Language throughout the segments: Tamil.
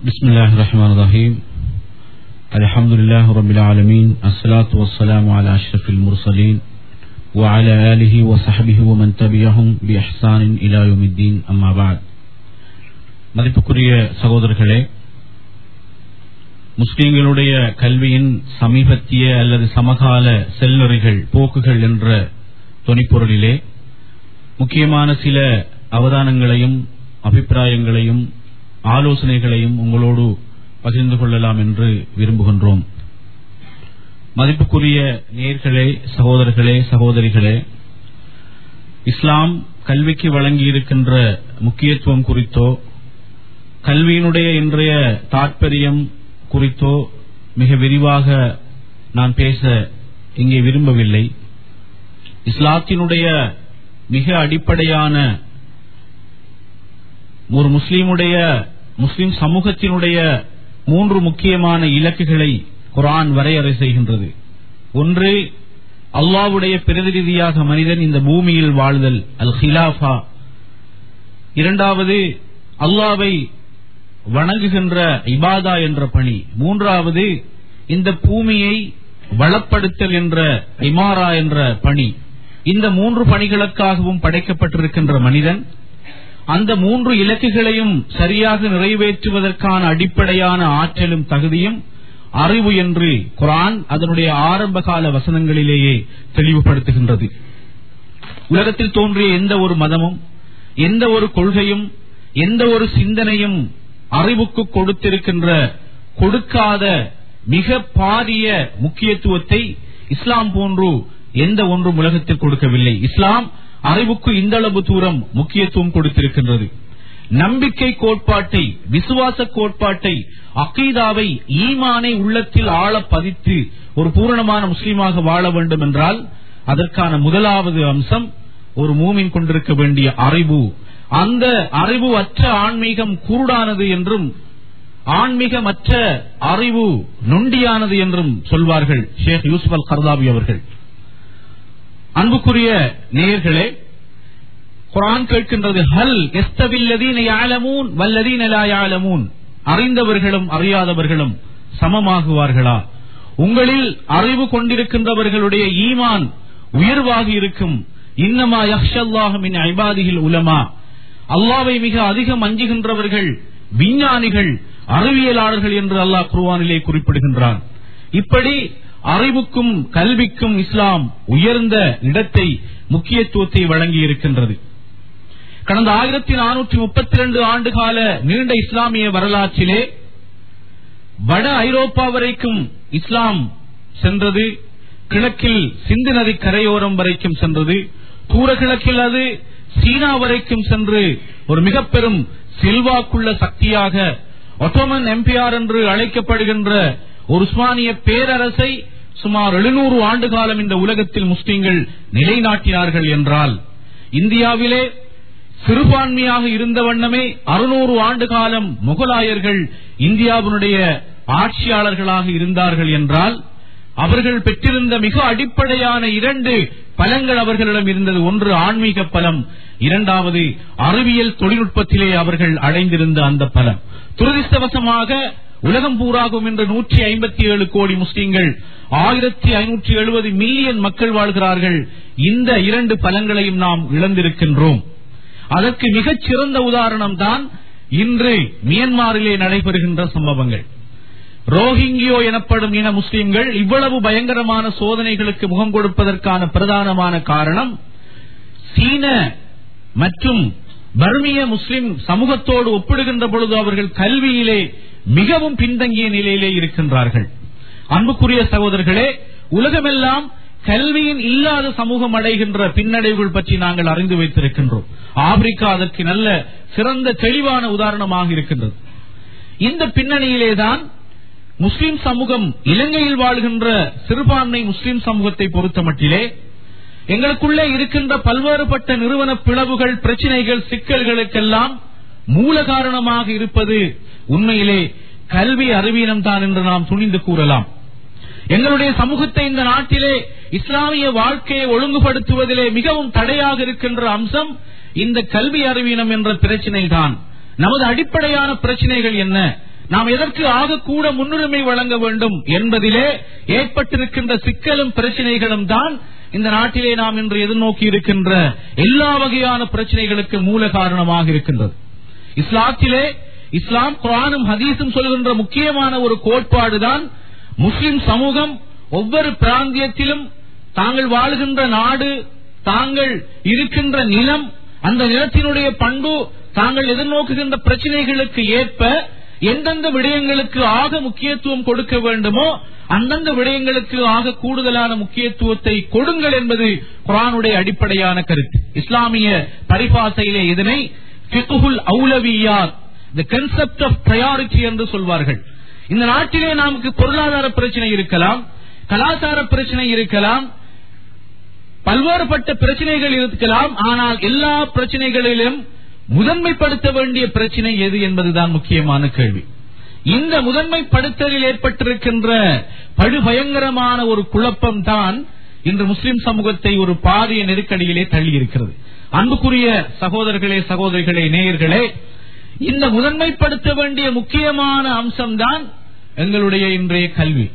بسم الله الرحمن الرحيم الحمد لله رب العالمين الصلاة والسلام على أشرف المرسلين وعلى آله وصحبه ومن تبعهم بإحسان إلى يوم الدين أما بعد மதிப்புக்குரிய சகோதரர்களே, முஸ்லிம்களுடைய கல்வியின் சமீபத்திய அல்லது சமகால செல்லுரைகள் போக்குகள் என்ற தொனிப்பொருளிலே முக்கியமான சில அவதானங்களையும் அபிப்பிராயங்களையும் ஆலோசனைகளையும் உங்களோடு பகிர்ந்து கொள்ளலாம் என்று விரும்புகின்றோம். மதிப்புக்குரிய நேயர்களே, சகோதரர்களே, சகோதரிகளே, இஸ்லாம் கல்விக்கு வழங்கியிருக்கின்ற முக்கியத்துவம் குறித்தோ கல்வியினுடைய இன்றைய தாற்பயம் குறித்தோ மிக விரிவாக நான் பேச இங்கே விரும்பவில்லை. இஸ்லாத்தினுடைய மிக அடிப்படையான ஒரு முஸ்லிம் சமூகத்தினுடைய 3 முக்கியமான இலக்குகளை குர்ஆன் வரையறை செய்கின்றது. ஒன்று, அல்லாஹ்வுடைய பிரதிநிதியாக மனிதன் இந்த பூமியில் வாழ்தல், அல் ஹிலாஃபா. இரண்டாவது, அல்லாஹ்வை வணங்குகின்ற இபாதா என்ற பணி. மூன்றாவது, இந்த பூமியை வளப்படுத்தல் என்ற இமாரா என்ற பணி. இந்த 3 பணிகளுக்காகவும் படைக்கப்பட்டிருக்கின்ற மனிதன் அந்த 3 இலக்குகளையும் சரியாக நிறைவேற்றுவதற்கான அடிப்படையான ஆற்றலும் தகுதியும் அறிவு என்று குர்ஆன் அதனுடைய ஆரம்பகால வசனங்களிலேயே தெளிவுபடுத்துகின்றது. உலகத்தில் தோன்றிய எந்த ஒரு மதமும் எந்த ஒரு கொள்கையும் எந்த ஒரு சிந்தனையும் அறிவுக்கு கொடுக்காத மிக பாரிய முக்கியத்துவத்தை இஸ்லாம் போன்று எந்த ஒன்றும் உலகத்தில் கொடுக்கவில்லை. இஸ்லாம் அறிவுக்கு இந்த அளவு தூரம் முக்கியத்துவம் கொடுத்திருக்கின்றது. நம்பிக்கை கோட்பாட்டை, விசுவாச கோட்பாட்டை, அகீதாவை, ஈமானை உள்ளத்தில் ஆழ பதித்து ஒரு பூரணமான முஸ்லீமாக வாழ வேண்டும் என்றால் அதற்கான முதலாவது அம்சம் ஒரு மூமின் கொண்டிருக்க வேண்டிய அறிவு. அந்த அறிவு அற்ற ஆன்மீகம் குருடானது என்றும் ஆன்மீகமற்ற அறிவு நொண்டியானது என்றும் சொல்வார்கள் ஷேக் யூசுப் அல் கர்தாவி அவர்கள். அன்புக்குரிய நேயர்களே, குர்ஆன் கேட்கின்றது, ஹல் யஸ்தவில்லதீன யஅலமூன் வல்லதீன லா யஅலமூன். அறிந்தவர்களும் அறியாதவர்களும் சமமாகுவார்களா? உங்களில் அறிவு கொண்டிருக்கின்றவர்களுடைய ஈமான் உயர்வாக இருக்கும். இன்னமா யக்ஷல்லாஹு மின் இபாதிஹில் உலமா. அல்லாஹ்வை மிக அதிகம் அஞ்சுகின்றவர்கள் விஞ்ஞானிகள், அறிவியலாளர்கள் என்று அல்லாஹ் குர்ஆனிலே குறிப்பிடுகின்றான். இப்படி அறிவுக்கும் கல்விக்கும் இஸ்லாம் உயர்ந்த இடத்தை, முக்கியத்துவத்தை வழங்கி இருக்கின்றது. கடந்த 1432 ஆண்டுகால நீண்ட இஸ்லாமிய வரலாற்றிலே வட ஐரோப்பா வரைக்கும் இஸ்லாம் சென்றது. கிழக்கில் சிந்து நதி கரையோரம் வரைக்கும் சென்றது. தூர கிழக்கில் அது சீனா வரைக்கும் சென்று ஒரு மிக பெரும் செல்வாக்குள்ள சக்தியாக ஒட்டோமன் எம்பையர் என்று அழைக்கப்படுகின்ற ஒரு உஸ்மானிய பேரரசை சுமார் 700 ஆண்டு காலம் இந்த உலகத்தில் முஸ்லிம்கள் நிலைநாட்டினார்கள் என்றால், இந்தியாவிலே சிறுபான்மையாக இருந்த வண்ணமே 600 ஆண்டு காலம் முகலாயர்கள் இந்தியாவினுடைய ஆட்சியாளர்களாக இருந்தார்கள் என்றால், அவர்கள் பெற்றிருந்த மிக அடிப்படையான 2 பலங்கள் அவர்களிடம் இருந்தது. ஒன்று ஆன்மீக பலம், இரண்டாவது அறிவியல் தொழில்நுட்பத்திலே அவர்கள் அடைந்திருந்த அந்த பலம். துரதிர்ஷ்டவசமாக உலகம் பூராகும் என்று 157 கோடி முஸ்லிம்கள், 1570 மில்லியன் மக்கள் வாழ்கிறார்கள். இந்த 2 பலங்களையும் நாம் இழந்திருக்கின்றோம். அதற்கு மிகச் சிறந்த உதாரணம் தான் இன்று மியன்மாரிலே நடைபெறுகின்ற சம்பவங்கள். ரோஹிங்கியோ எனப்படும் இன முஸ்லிம்கள் இவ்வளவு பயங்கரமான சோதனைகளுக்கு முகம் கொடுப்பதற்கான பிரதானமான காரணம், சீன மற்றும் பர்மிய முஸ்லிம் சமூகத்தோடு ஒப்பிடுகின்ற பொழுது அவர்கள் கல்வியிலே மிகவும் பின்தங்கிய நிலையிலே இருக்கின்றார்கள். அன்புக்குரிய சகோதரர்களே, உலகமெல்லாம் கல்வியின் இல்லாத சமூகம் அடைகின்ற பின்னடைவுகள் பற்றி நாங்கள் அறிந்து வைத்திருக்கின்றோம். ஆப்பிரிக்கா அதற்கு நல்ல சிறந்த தெளிவான உதாரணமாக இருக்கின்றது. இந்த பின்னணியிலேதான் முஸ்லிம் சமூகம், இலங்கையில் வாழ்கின்ற சிறுபான்மை முஸ்லிம் சமூகத்தை பொறுத்த மட்டிலே எங்களுக்குள்ளே இருக்கின்ற பல்வேறுபட்ட நிறுவன பிளவுகள், பிரச்சினைகள், சிக்கல்களுக்கெல்லாம் மூல காரணமாக இருப்பது உண்மையிலே கல்வி அறிவீனம் தான் என்று நாம் துணிந்து கூறலாம். எங்களுடைய சமூகத்தை இந்த நாட்டிலே இஸ்லாமிய வாழ்க்கையை ஒழுங்குபடுத்துவதிலே மிகவும் தடையாக இருக்கின்ற அம்சம் இந்த கல்வி அறிவீனம் என்ற பிரச்சினை தான். நமது அடிப்படையான பிரச்சனைகள் என்ன? நாம் எதற்கு ஆக கூட முன்னுரிமை வழங்க வேண்டும் என்பதிலே ஏற்பட்டிருக்கின்ற சிக்கலும் பிரச்சனைகளும் தான் இந்த நாட்டிலே நாம் இன்று எதிர்நோக்கி இருக்கின்ற எல்லா வகையான பிரச்சனைகளுக்கு மூல காரணமாக இருக்கின்றது. இஸ்லாம் குர்ஆனும் ஹதீஸும் சொல்கின்ற முக்கியமான ஒரு கோட்பாடுதான், முஸ்லிம் சமூகம் ஒவ்வொரு பிராந்தியத்திலும் தாங்கள் வாழுகின்ற நாடு, தாங்கள் இருக்கின்ற நிலம், அந்த நிலத்தினுடைய பண்பு, தாங்கள் எதிர்நோக்குகின்ற பிரச்சனைகளுக்கு ஏற்ப எந்தெந்த விடயங்களுக்கு ஆக முக்கியத்துவம் கொடுக்க வேண்டுமோ அந்தந்த விடயங்களுக்கு ஆக கூடுதலான முக்கியத்துவத்தை கொடுங்கள் என்பது குர்ஆனுடைய அடிப்படையான கருத்து. இஸ்லாமிய பரிபாசையிலே இதனை ஃபிக்ஹுல் அவுலவியாத், தி கான்செப்ட் ஆஃப் பிரையாரிட்டி என்று சொல்வார்கள். இந்த நாட்டிலே நமக்கு பொருளாதார பிரச்சனை இருக்கலாம், கலாச்சார பிரச்சனை இருக்கலாம், பல்வேறுபட்ட பிரச்சனைகள் இருக்கலாம். ஆனால் எல்லா பிரச்சனைகளிலும் முதன்மைப்படுத்த வேண்டிய பிரச்சனை எது என்பதுதான் முக்கியமான கேள்வி. இந்த முதன்மைப்படுத்தலில் ஏற்பட்டிருக்கின்ற படுபயங்கரமான ஒரு குழப்பம் தான் இன்று முஸ்லிம் சமூகத்தை ஒரு பாரிய நெருக்கடியிலே தள்ளி இருக்கிறது. அன்புக்குரிய சகோதரர்களே, சகோதரிகளே, நேயர்களே, இந்த முதன்மைப்படுத்த வேண்டிய முக்கியமான அம்சம்தான் எங்களுடைய இன்றைய கல்வி.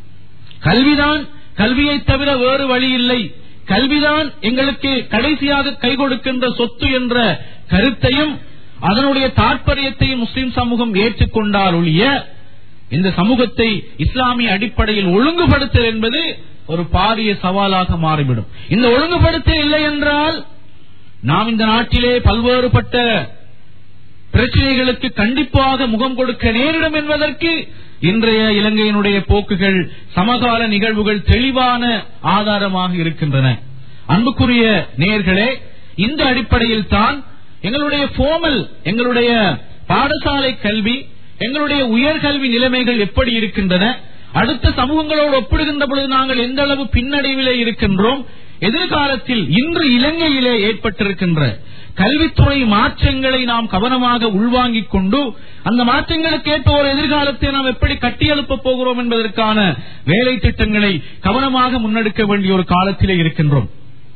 கல்வியை தவிர வேறு வழி இல்லை, கல்விதான் எங்களுக்கு கடைசியாக கை கொடுக்கின்ற சொத்து என்ற கருத்தையும் அதனுடைய தாற்பயத்தையும் முஸ்லிம் சமூகம் ஏற்றுக்கொண்டால் ஒழிய இந்த சமூகத்தை இஸ்லாமிய அடிப்படையில் ஒழுங்குபடுத்தல் என்பது ஒரு பாரிய சவாலாக மாறிவிடும். இந்த ஒழுங்குபடுத்தல் இல்லை என்றால் நாம் இந்த நாட்டிலே பல்வேறுபட்ட பிரச்சனைகளுக்கு கண்டிப்பாக முகம் கொடுக்க நேரிடும் என்பதற்கு இன்றைய இலங்கையினுடைய போக்குகள், சமகால நிகழ்வுகள் தெளிவான ஆதாரமாக இருக்கின்றன. அன்புக்குரிய நேயர்களே, இந்த அடிப்படையில் தான் எங்களுடைய பாடசாலை கல்வி, எங்களுடைய உயர்கல்வி நிலைமைகள் எப்படி இருக்கின்றன, அடுத்த சமூகங்களோடு ஒப்பிடுகின்ற பொழுது நாங்கள் எந்த அளவு பின்னடைவிலே இருக்கின்றோம், எதிர்காலத்தில் இன்று இலங்கையிலே ஏற்பட்டிருக்கின்ற கல்வித்துறை மாற்றங்களை நாம் கவனமாக உள்வாங்கிக் கொண்டு அந்த மாற்றங்களுக்கு ஏற்ப ஒரு எதிர்காலத்தை நாம் எப்படி கட்டியெழுப்ப போகிறோம் என்பதற்கான வேலை திட்டங்களை கவனமாக முன்னெடுக்க வேண்டிய ஒரு காலத்திலே இருக்கின்றோம்.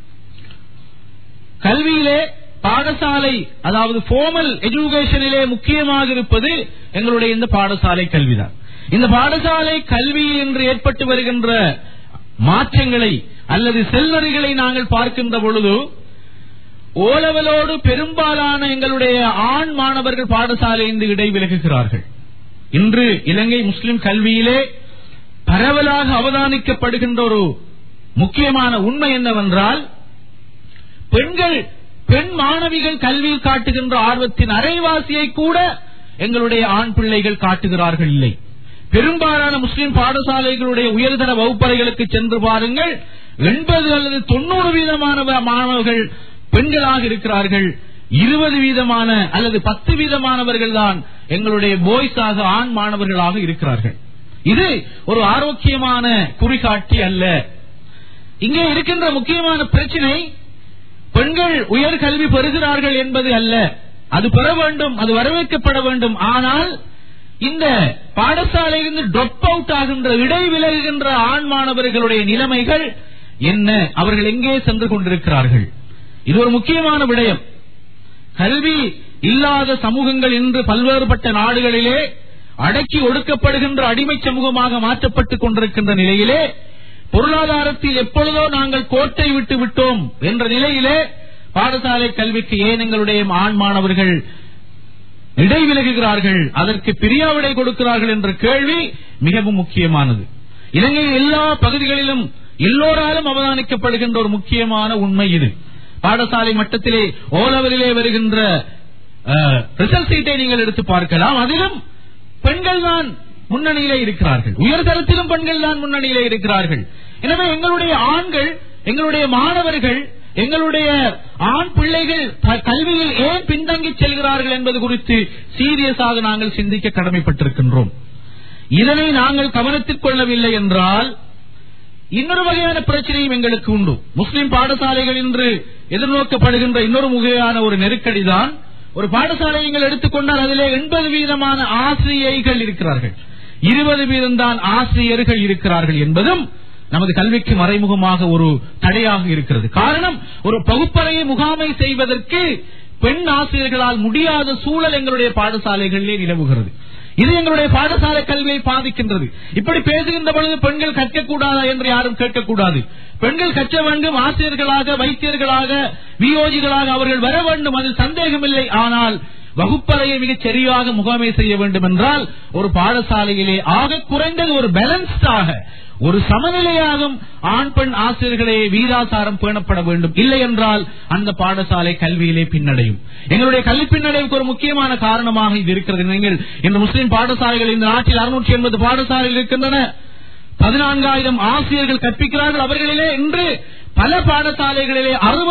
கல்வியிலே பாடசாலை, அதாவது ஃபார்மல் எஜுகேஷனிலே முக்கியமாக இருப்பது எங்களுடைய இந்த பாடசாலை கல்விதான். இந்த பாடசாலை கல்வியில் இன்று ஏற்பட்டு வருகின்ற மாற்றங்களை அல்லது செல்வரிகளை நாங்கள் பார்க்கின்ற பொழுது ஓலவலோடு பெரும்பாலான எங்களுடைய ஆண் மாணவர்கள் பாடசாலையிலிருந்து இடைவிலகுகிறார்கள். இன்று இலங்கை முஸ்லிம் கல்வியிலே பரவலாக அவதானிக்கப்படுகின்ற ஒரு முக்கியமான உண்மை என்னவென்றால், பெண் மாணவிகள் கல்வியில் காட்டுகின்ற ஆர்வத்தின் அரைவாசியை கூட எங்களுடைய ஆண் பிள்ளைகள் காட்டுகிறார்கள் இல்லை. பெரும்பாலான முஸ்லிம் பாடசாலைகளுடைய உயர்தர வகுப்பறைகளுக்கு சென்று பாருங்கள், 80 அல்லது 90% மாணவர்கள் பெண்களாக இருக்கிறார்கள். 20% அல்லது 10% தான் எங்களுடைய பாய்ஸாக, ஆண் மாணவர்களாக இருக்கிறார்கள். இது ஒரு ஆரோக்கியமான குறிகாட்டி அல்ல. இங்கே இருக்கின்ற முக்கியமான பிரச்சனை பெண்கள் உயர்கல்வி பெறுகிறார்கள் என்பது அல்ல. அது பெற வேண்டும், அது வரவேற்கப்பட வேண்டும். ஆனால் இந்த பாடசாலையிலிருந்து ட்ராப் அவுட் ஆகின்ற, இடைவிலகுகின்ற ஆண் மாணவர்களுடைய நிலைமைகள் என்ன, அவர்கள் எங்கே சென்று கொண்டிருக்கிறார்கள்? இது ஒரு முக்கியமான விடயம். கல்வி இல்லாத சமூகங்கள் இன்று பல்வேறுபட்ட நாடுகளிலே அடக்கி ஒடுக்கப்படுகின்ற அடிமை சமூகமாக மாற்றப்பட்டுக் கொண்டிருக்கின்ற நிலையிலே, பொருளாதாரத்தில் எப்பொழுதோ நாங்கள் கோட்டை விட்டு விட்டோம் என்ற நிலையிலே பாடசாலை கல்விக்கு ஏன் எங்களுடைய ஆண் மாணவர்கள் இடைவிலகுகிறார்கள், அதற்கு பிரியாவிடை கொடுக்கிறார்கள் என்ற கேள்வி மிகவும் முக்கியமானது. இலங்கையின் எல்லா பகுதிகளிலும் எல்லோராலும் அவதானிக்கப்படுகின்ற ஒரு முக்கியமான உண்மை இது. பாடசாலை மட்டத்திலே ஓலவரிலே வருகின்ற ரிசல்ட் சீட்டை நீங்கள் எடுத்து பார்க்கலாம். அதிலும் பெண்கள் தான் முன்னணியிலே இருக்கிறார்கள், உயர்தரத்திலும் பெண்கள் தான் முன்னணியிலே இருக்கிறார்கள். எனவே எங்களுடைய ஆண்கள், எங்களுடைய மாணவர்கள், எங்களுடைய ஆண் பிள்ளைகள் கல்வியில் ஏன் பின்தங்கி செல்கிறார்கள் என்பது குறித்து சீரியஸாக நாங்கள் சிந்திக்க கடமைப்பட்டிருக்கின்றோம். இதனை நாங்கள் கவனத்தில் கொள்ளவில்லை என்றால் இன்னொரு வகையான பிரச்சனையும் எங்களுக்கு உண்டு. முஸ்லிம் பாடசாலைகள் இன்று எதிர்நோக்கப்படுகின்ற இன்னொரு முறையான ஒரு நெருக்கடிதான், ஒரு பாடசாலை நீங்கள் எடுத்துக்கொண்டால் அதிலே 80% ஆசிரியைகள் இருக்கிறார்கள், 20% தான் ஆசிரியர்கள் இருக்கிறார்கள் என்பதும் நமது கல்விக்கு மறைமுகமாக ஒரு தடையாக இருக்கிறது. காரணம், ஒரு பகுப்பறையை முகாமை செய்வதற்கு பெண் ஆசிரியர்களால் முடியாத சூழல் எங்களுடைய பாடசாலைகளிலே நிலவுகிறது. இது எங்களுடைய பாடசாலை கல்வியை பாதிக்கின்றது. இப்படி பேசுகின்ற பொழுது பெண்கள் கற்கக்கூடாதா என்று யாரும் கேட்கக்கூடாது. பெண்கள் கற்க வேண்டும். ஆசிரியர்களாக, வைத்தியர்களாக, வியோஜிகளாக அவர்கள் வர வேண்டும், அதில் சந்தேகமில்லை. ஆனால் வகுப்பறையை மிகச் சரியாக முகாமை செய்ய வேண்டும் என்றால் ஒரு பாடசாலையிலே ஆக குறைந்தது ஒரு பேலன்ஸ்டாக, ஒரு சமநிலையாகும் ஆண் பெண் ஆசிரியர்களே வீராசாரம் பேணப்பட வேண்டும். இல்லை என்றால் அந்த பாடசாலை கல்வியிலே பின்னடையும். எங்களுடைய கல்வி பின்னடைவுக்கு ஒரு முக்கியமான காரணமாக இது இருக்கிறது. நீங்கள் இந்த முஸ்லிம் பாடசாலைகள் இந்த நாட்டில் 680 பாடசாலைகள் இருக்கின்றன. 14,000 ஆசிரியர்கள் கற்பிக்கிறார்கள். அவர்களிலே இன்று பல பாடசாலைகளிலே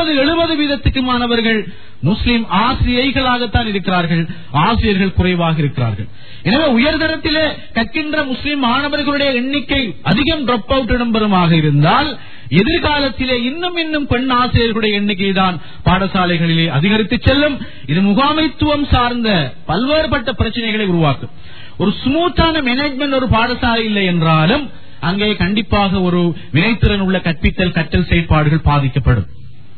60-70% மாணவர்கள் முஸ்லிம் ஆசிரியர்களாகத்தான் இருக்கிறார்கள். ஆசிரியர்கள் குறைவாக இருக்கிறார்கள். எனவே உயர்தரத்திலே கற்கின்ற முஸ்லிம் மாணவர்களுடைய எண்ணிக்கை அதிகம் டிராப் அவுட் இடம்பெறுமாக இருந்தால் எதிர்காலத்திலே இன்னும் பெண் ஆசிரியர்களுடைய எண்ணிக்கை தான் பாடசாலைகளிலே அதிகரித்து செல்லும். இது முகாமைத்துவம் சார்ந்த பல்வேறுபட்ட பிரச்சனைகளை உருவாக்கும். ஒரு ஸ்மூத்தான மேனேஜ்மெண்ட் ஒரு பாடசாலை இல்லை என்றாலும் அங்கே கண்டிப்பாக ஒரு வினைத்திறன் உள்ள கற்பித்தல் கற்றல் செயற்பாடுகள் பாதிக்கப்படும்.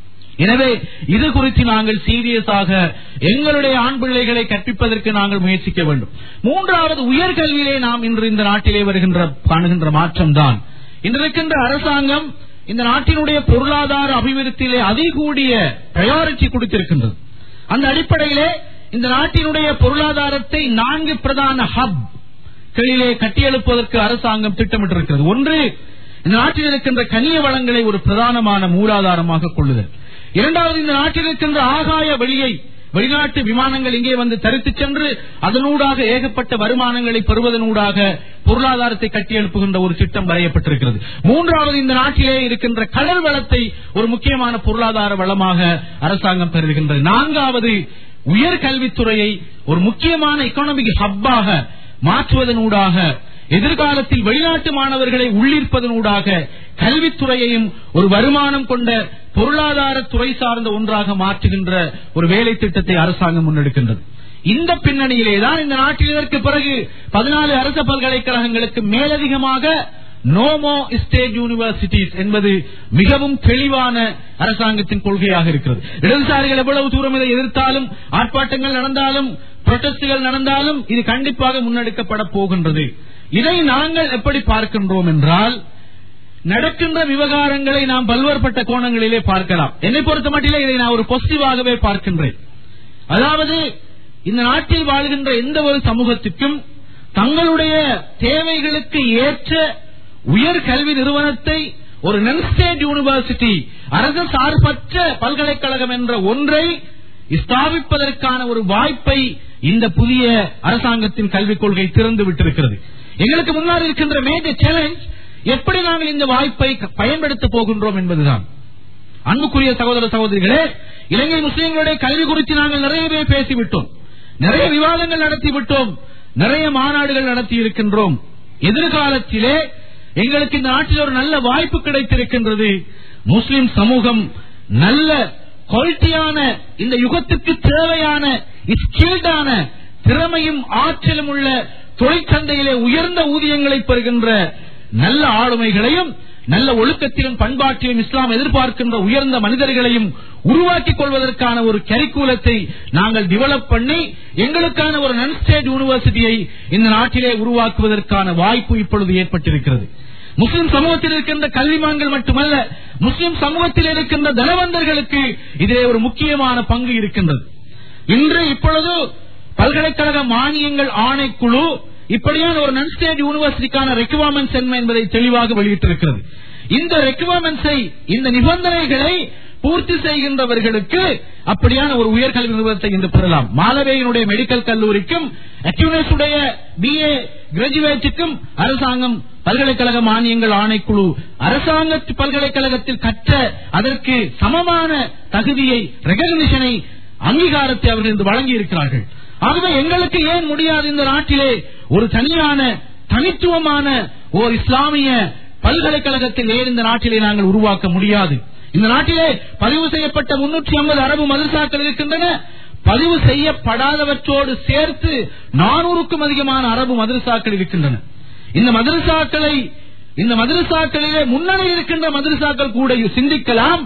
எனவே இது குறித்து நாங்கள் சீரியஸாக எங்களுடைய ஆண் பிள்ளைகளை கற்பிப்பதற்கு நாங்கள் முயற்சிக்க வேண்டும். மூன்றாவது, உயர்கல்வியிலே நாம் இன்று இந்த நாட்டிலே காணுகின்ற மாற்றம் தான். இன்று இருக்கின்ற அரசாங்கம் இந்த நாட்டினுடைய பொருளாதார அபிவிருத்தியிலே அதிகூடிய பிரையாரிட்டி கொடுத்திருக்கின்றது. அந்த அடிப்படையிலே இந்த நாட்டினுடைய பொருளாதாரத்தை 4 பிரதான ஹப் களிலே கட்டியெழுப்பதற்கு அரசாங்கம் திட்டமிட்டிருக்கிறது. ஒன்று, இந்த நாட்டில் இருக்கின்ற கனிய வளங்களை ஒரு பிரதானமான மூலாதாரமாக கொள்ளுதல். இரண்டாவது, இந்த நாட்டில் இருக்கின்ற ஆகாய வெளியை வெளிநாட்டு விமானங்கள் இங்கே வந்து தரித்துச் சென்று அதனூடாக ஏகப்பட்ட வருமானங்களை பெறுவதனூடாக பொருளாதாரத்தை கட்டியெழுப்புகின்ற ஒரு திட்டம் வரையப்பட்டிருக்கிறது. மூன்றாவது, இந்த நாட்டிலே இருக்கின்ற கடல் வளத்தை ஒரு முக்கியமான பொருளாதார வளமாக அரசாங்கம் கருதுகின்றது. நான்காவது, உயர்கல்வித்துறையை ஒரு முக்கியமான எக்கானமிக் ஹப்பாக மாற்றுவதனூடாக எதிர்காலத்தில் வெளிநாட்டு மாணவர்களை உள்ளிருப்பதனூடாக கல்வித்துறையையும் ஒரு வருமானம் கொண்ட பொருளாதார துறை சார்ந்த ஒன்றாக மாற்றுகின்ற ஒரு வேலை திட்டத்தை அரசாங்கம் முன்னெடுக்கின்றது. இந்த பின்னணியிலேதான் இந்த நாட்டில் இதற்கு பிறகு 14 அரசு பல்கலைக்கழகங்களுக்கு மேலதிகமாக நோமோ ஸ்டேட் யூனிவர்சிட்டிஸ் என்பது மிகவும் தெளிவான அரசாங்கத்தின் கொள்கையாக இருக்கிறது. இடதுசாரிகள் எவ்வளவு தூரம் இதை எதிர்த்தாலும், ஆர்ப்பாட்டங்கள் நடந்தாலும், புரொட்டஸ்டுகள் நடந்தாலும் இது கண்டிப்பாக முன்னெடுக்கப்பட போகின்றது. இதை நாங்கள் எப்படி பார்க்கின்றோம் என்றால், நடக்கின்ற விவகாரங்களை நாம் பல்வேறுபட்ட கோணங்களிலே பார்க்கலாம். என்னை பொறுத்த மட்டிலே இதை நான் ஒரு பாசிட்டிவாகவே பார்க்கின்றேன். அதாவது, இந்த நாட்டில் வாழ்கின்ற எந்த ஒரு சமூகத்திற்கும் தங்களுடைய தேவைகளுக்கு ஏற்ற உயர்கல்வி நிறுவனத்தை ஒரு நான் ஸ்டேட் யூனிவர்சிட்டி, அரசு சார்பற்ற பல்கலைக்கழகம் என்ற ஒன்றை ஸ்தாபிப்பதற்கான ஒரு வாய்ப்பை இந்த புதிய அரசாங்கத்தின் கல்விக் கொள்கை திறந்து விட்டிருக்கிறது. எங்களுக்கு முன்னால் இருக்கின்ற மேஜர் சேலஞ்ச், எப்படி நாங்கள் இந்த வாய்ப்பை பயன்படுத்த போகின்றோம் என்பதுதான். அன்புக்குரிய சகோதர சகோதரிகளே, இலங்கை முஸ்லிம்களுடைய கல்வி குறித்து நாங்கள் நிறையவே பேசிவிட்டோம், நிறைய விவாதங்கள் நடத்திவிட்டோம், நிறைய மாநாடுகள் நடத்தி இருக்கின்றோம். எதிர்காலத்திலே எங்களுக்கு இந்த நாட்டில் ஒரு நல்ல வாய்ப்பு கிடைத்திருக்கின்றது. முஸ்லிம் சமூகம் நல்ல குவாலிட்டியான, இந்த யுகத்துக்கு தேவையான ஸ்கில்டான, திறமையும் ஆற்றலும் உள்ள தொழிற்சந்தையிலே உயர்ந்த ஊதியங்களை பெறுகின்ற நல்ல ஆளுமைகளையும், நல்ல ஒழுக்கத்திலும் பண்பாட்டிலும் இஸ்லாம் எதிர்பார்க்கின்ற உயர்ந்த மனிதர்களையும் உருவாக்கிக் கொள்வதற்கான ஒரு கரிக்குலத்தை நாங்கள் டெவலப் பண்ணி எங்களுக்கான ஒரு நான் ஸ்டேட் யூனிவர்சிட்டியை இந்த நாட்டிலே உருவாக்குவதற்கான வாய்ப்பு இப்பொழுது ஏற்பட்டிருக்கிறது. முஸ்லிம் சமூகத்தில் இருக்கின்ற கல்விமான்கள் மட்டுமல்ல, முஸ்லிம் சமூகத்தில் இருக்கின்ற தனவந்தர்களுக்கு இதிலே ஒரு முக்கியமான பங்கு இருக்கின்றது. இன்று இப்பொழுது பல்கலைக்கழக மானியங்கள் ஆணைக்குழு இப்படியான ஒரு நான் ஸ்டேட் யூனிவர்சிட்டிக்கான ரெக்வயர்மெண்ட்ஸ் என்ன என்பதை தெளிவாக வெளியிட்டிருக்கிறது. இந்த ரெக்வயர்மெண்ட்ஸை, இந்த நிபந்தனைகளை பூர்த்தி செய்கின்றவர்களுக்கு அப்படியான ஒரு உயர்கல்வி நிறுவனத்தை இன்று பெறலாம். மாலவேயினுடைய மெடிக்கல் கல்லூரிக்கும், அக்யூனஸுடைய BA கிராஜுவேட்டுக்கும் அரசாங்கம் பல்கலைக்கழக மானியங்கள் ஆணைக்குழு அரசாங்க பல்கலைக்கழகத்தில் கற்ற அதற்கு சமமான தகுதியை, ரெகக்னிஷனை, அங்கீகாரத்தை அவர்கள் இன்று வழங்கி இருக்கிறார்கள். ஆகவே எங்களுக்கு ஏன் முடியாது இந்த நாட்டிலே ஒரு தனியான தனித்துவமான ஓர் இஸ்லாமிய பல்கலைக்கழகத்தை ஏன் இந்த நாட்டிலே நாங்கள் உருவாக்க முடியாது? இந்த நாட்டிலே பதிவு செய்யப்பட்ட 350 அரபு மதரசாக்கள் இருக்கின்றன. பதிவு செய்யப்படாதவற்றோடு சேர்த்து 400க்கும் அதிகமான அரபு மதரசாக்கள் இருக்கின்றன. இந்த மதரசாக்களிலே முன்னணி இருக்கின்ற மதரசாக்கள் கூட சிந்திக்கலாம்,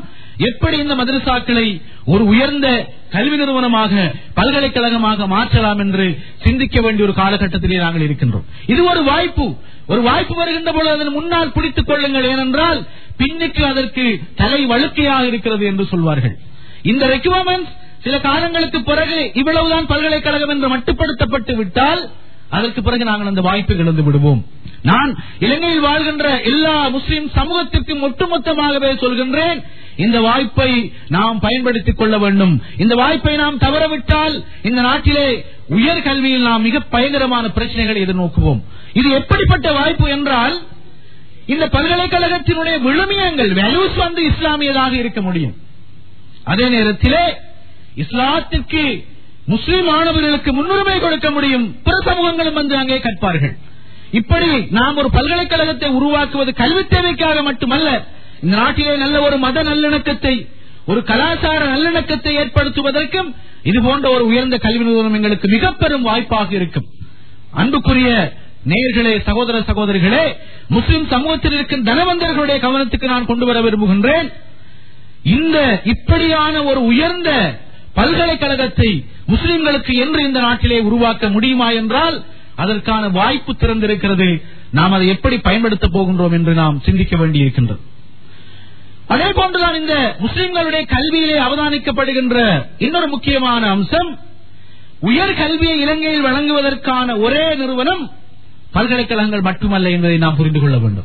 எப்படி இந்த மதரசாக்களை ஒரு உயர்ந்த கல்வி நிறுவனமாக பல்கலைக்கழகமாக மாற்றலாம் என்று சிந்திக்க வேண்டிய ஒரு காலகட்டத்திலே நாங்கள் இருக்கின்றோம். இது ஒரு வாய்ப்பு வருகின்ற பொழுது அதன் முன்னால் பிடித்துக் கொள்ளுங்கள். ஏனென்றால் பின்னுக்கு அதற்கு தலை வழுக்கையாக இருக்கிறது என்று சொல்வார்கள். இந்த ரெக்யூர்மெண்ட்ஸ் சில காலங்களுக்கு பிறகு இவ்வளவுதான் பல்கலைக்கழகம் என்று மட்டுப்படுத்தப்பட்டு விட்டால் அதற்கு பிறகு நாங்கள் அந்த வாய்ப்பை இழந்து விடுவோம். நான் இலங்கையில் வாழ்கின்ற எல்லா முஸ்லிம் சமூகத்திற்கும் ஒட்டுமொத்தமாகவே சொல்கின்றேன், இந்த வாய்ப்பை நாம் பயன்படுத்திக் கொள்ள வேண்டும். இந்த வாய்ப்பை நாம் தவறவிட்டால் இந்த நாட்டிலே உயர்கல்வியில் நாம் மிக பயங்கரமான பிரச்சனைகளை எதிர்நோக்குவோம். இது எப்படிப்பட்ட வாய்ப்பு என்றால், இந்த பல்கலைக்கழகத்தினுடைய விழுமியங்கள் வேல்யூஸ் இஸ்லாமியதாக இருக்க முடியும். அதே நேரத்திலே இஸ்லாத்திற்கு முஸ்லிம் மாணவர்களுக்கு முன்னுரிமை கொடுக்க முடியும். பிற சமூகங்களும் வந்து அங்கே கற்பார்கள். இப்படி நாம் ஒரு பல்கலைக்கழகத்தை உருவாக்குவது கல்வி தேவைக்காக மட்டுமல்ல, இந்த நாட்டிலே நல்ல ஒரு மத நல்லிணக்கத்தை, ஒரு கலாச்சார நல்லிணக்கத்தை ஏற்படுத்துவதற்கும் இது போன்ற ஒரு உயர்ந்த கல்வி நிறுவனம் எங்களுக்கு மிக பெரும் வாய்ப்பாக இருக்கும். அன்புக்குரிய நேயர்களே, சகோதர சகோதரிகளே, முஸ்லிம் சமூகத்தில் இருக்கும் தனவந்தர்களுடைய கவனத்துக்கு நான் கொண்டு வர விரும்புகின்றேன். இந்த இப்படியான ஒரு உயர்ந்த பல்கலைக்கழகத்தை முஸ்லிம்களுக்கு என்று இந்த நாட்டிலே உருவாக்க முடியுமா என்றால் அதற்கான வாய்ப்பு திறந்திருக்கிறது. நாம் அதை எப்படி பயன்படுத்தப் போகின்றோம் என்று நாம் சிந்திக்க வேண்டியிருக்கின்றது. அதே போன்றுதான் இந்த முஸ்லிம்களுடைய கல்வியிலே அவதானிக்கப்படுகின்ற இன்னொரு முக்கியமான அம்சம், உயர் கல்வியை இலங்கையில் வழங்குவதற்கான ஒரே நிறுவனம் பல்கலைக்கழகங்கள் மட்டுமல்ல என்பதை நாம் புரிந்து கொள்ள வேண்டும்.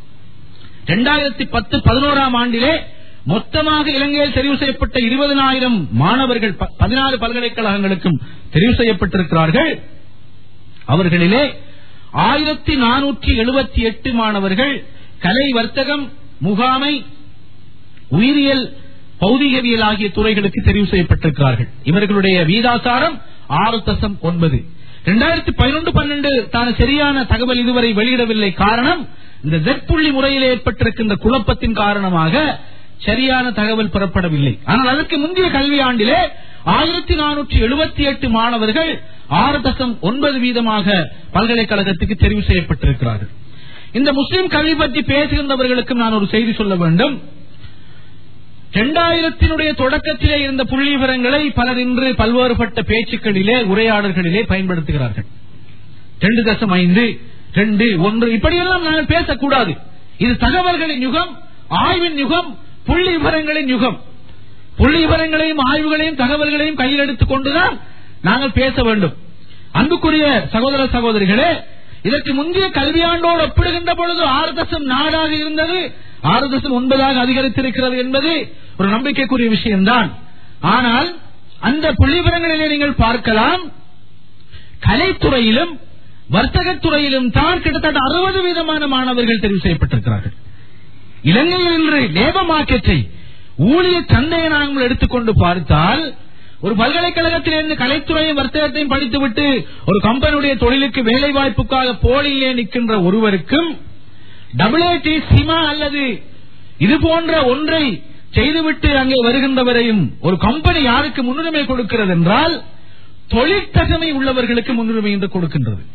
2010-11 ஆண்டிலே மொத்தமாக இலங்கையில் தெரிவு செய்யப்பட்ட 20,000 மாணவர்கள் 14 பல்கலைக்கழகங்களுக்கும் தெரிவு செய்யப்பட்டிருக்கிறார்கள். அவர்களிலே 1478 மாணவர்கள் கலை, வர்த்தகம், முகாமை, உயிரியல், பௌதிகவியல் ஆகிய துறைகளுக்கு தெரிவு செய்யப்பட்டிருக்கிறார்கள். இவர்களுடைய வீதாசாரம் 6.9. 2011-12 சரியான தகவல் இதுவரை வெளியிடவில்லை. காரணம், இந்த Z புள்ளி முறையில் ஏற்பட்டிருக்கின்ற குழப்பத்தின் காரணமாக சரியான தகவல் பெறப்படவில்லை. ஆனால் அதற்கு முந்தைய கல்வியாண்டிலே 1478 மாணவர்கள் 6.9% பல்கலைக்கழகத்துக்கு தெரிவு செய்யப்பட்டிருக்கிறார்கள். இந்த முஸ்லிம் கல்வி பற்றி பேசுகின்றவர்களுக்கும் நான் ஒரு செய்தி சொல்ல வேண்டும். 2000 தொடக்கத்திலே இருந்த புள்ளி விவரங்களை பலர் இன்று பல்வேறுபட்ட பேச்சுக்களிலே, உரையாடல்களிலே பயன்படுத்துகிறார்கள். 2.5, 2, 1 இப்படியெல்லாம் நாங்கள் பேசக்கூடாது. இது தகவல்களின் யுகம், ஆய்வின் யுகம், புள்ளி விவரங்களின் யுகம். புள்ளி விவரங்களையும் ஆய்வுகளையும் தகவல்களையும் கையில் எடுத்துக் கொண்டுதான் நாங்கள் பேச வேண்டும். அன்புக்குரிய சகோதர சகோதரிகளே, இதற்கு முந்தைய கல்வியாண்டோடு ஒப்பிடுகின்ற பொழுது 6.4 இருந்தது, 6.9 அதிகரித்திருக்கிறது என்பது ஒரு நம்பிக்கைக்குரிய விஷயம்தான். ஆனால் அந்த புள்ளி விவரங்களிலே நீங்கள் பார்க்கலாம், கலைத்துறையிலும் வர்த்தகத்துறையிலும் தான் கிட்டத்தட்ட 60% மாணவர்கள் தெரிவு செய்யப்பட்டிருக்கிறார்கள். இலங்கையில் இன்று லேபர் மார்க்கெட்டை, ஊழிய சந்தையை நாங்கள் எடுத்துக்கொண்டு பார்த்தால், ஒரு பல்கலைக்கழகத்திலிருந்து கலைத்துறையும் வர்த்தகத்தையும் படித்துவிட்டு ஒரு கம்பெனியுடைய தொழிலுக்கு வேலை வாய்ப்புக்காக போலியிலே நிற்கின்ற ஒருவருக்கும் WAT, சிமா அல்லது இது போன்ற ஒன்றை செய்துவிட்டு அங்கே வருகின்றவரையும் ஒரு கம்பெனி யாருக்கு முன்னுரிமை கொடுக்கிறது என்றால் தொழிற்தகமை உள்ளவர்களுக்கு முன்னுரிமை என்று கொடுக்கின்றது.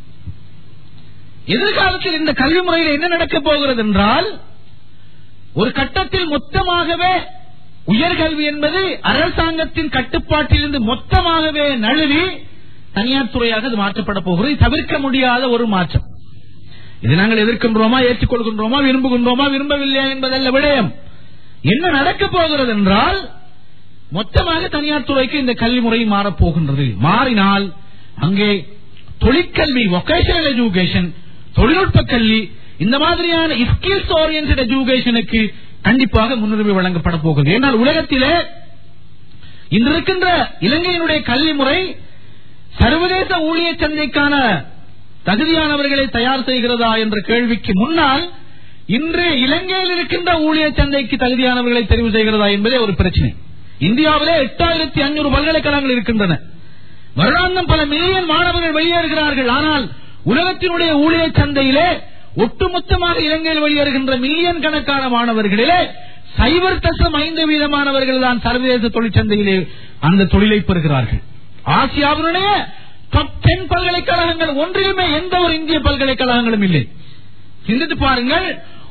எதிர்காலத்தில் இந்த கல்வி முறையில் என்ன நடக்கப் போகிறது என்றால், ஒரு கட்டத்தில் மொத்தமாகவே உயர்கல்வி என்பது அரசாங்கத்தின் கட்டுப்பாட்டிலிருந்து மொத்தமாகவே நழுவி தனியார் துறையாக அது மாற்றப்பட போகிறது. தவிர்க்க முடியாத ஒரு மாற்றம். இது நாங்கள் எதிர்க்கின்றோமா, ஏற்றுக்கொள்கின்றோமா, விரும்புகின்றோமா, விரும்பவில்லையா என்பதல்ல விடயம். என்ன நடக்கப் போகிறது என்றால், மொத்தமாக தனியார் துறைக்கு இந்த கல்வி முறை மாறப்போகின்றது. மாறினால் அங்கே தொழிற்கல்வி, வொகேஷனல் எஜுகேஷன், தொழில்நுட்ப கல்வி, இந்த மாதிரியான ஸ்கில்ஸ் ஓரியன்டட் எஜுகேஷனுக்கு கண்டிப்பாக முன்னுரிமை வழங்கப்பட போகிறது. ஏனால் உலகத்திலே இன்று இருக்கின்ற இலங்கையினுடைய கல்வி முறை சர்வதேச ஊழிய சந்தைக்கான தகுதியானவர்களை தயார் செய்கிறதா என்ற கேள்விக்கு முன்னால் இன்று இலங்கையில் இருக்கின்ற ஊழிய சந்தைக்கு தகுதியானவர்களை தெரிவு செய்கிறதா என்பதே ஒரு பிரச்சனை. இந்தியாவிலே 8500 பல்கலைக்கழகங்கள் இருக்கின்றன. வருடாந்தம் பல மில்லியன் மாணவர்கள் வெளியேறுகிறார்கள். ஆனால் உலகத்தினுடைய ஊழிய சந்தையிலே ஒட்டுமொத்தமாக இலங்கையில் வெளியேறுகின்ற மில்லியன் கணக்கான மாணவர்களிலே 0.5% மாணவர்கள் தான் சர்வதேச தொழிற்சந்தையிலே அந்த தொழிலை பெறுகிறார்கள். ஆசியாவினுடைய டாப் 10 பல்கலைக்கழகங்கள் ஒன்றிலுமே எந்த ஒரு இந்திய பல்கலைக்கழகங்களும் இல்லை. சிந்தித்து பாருங்கள்,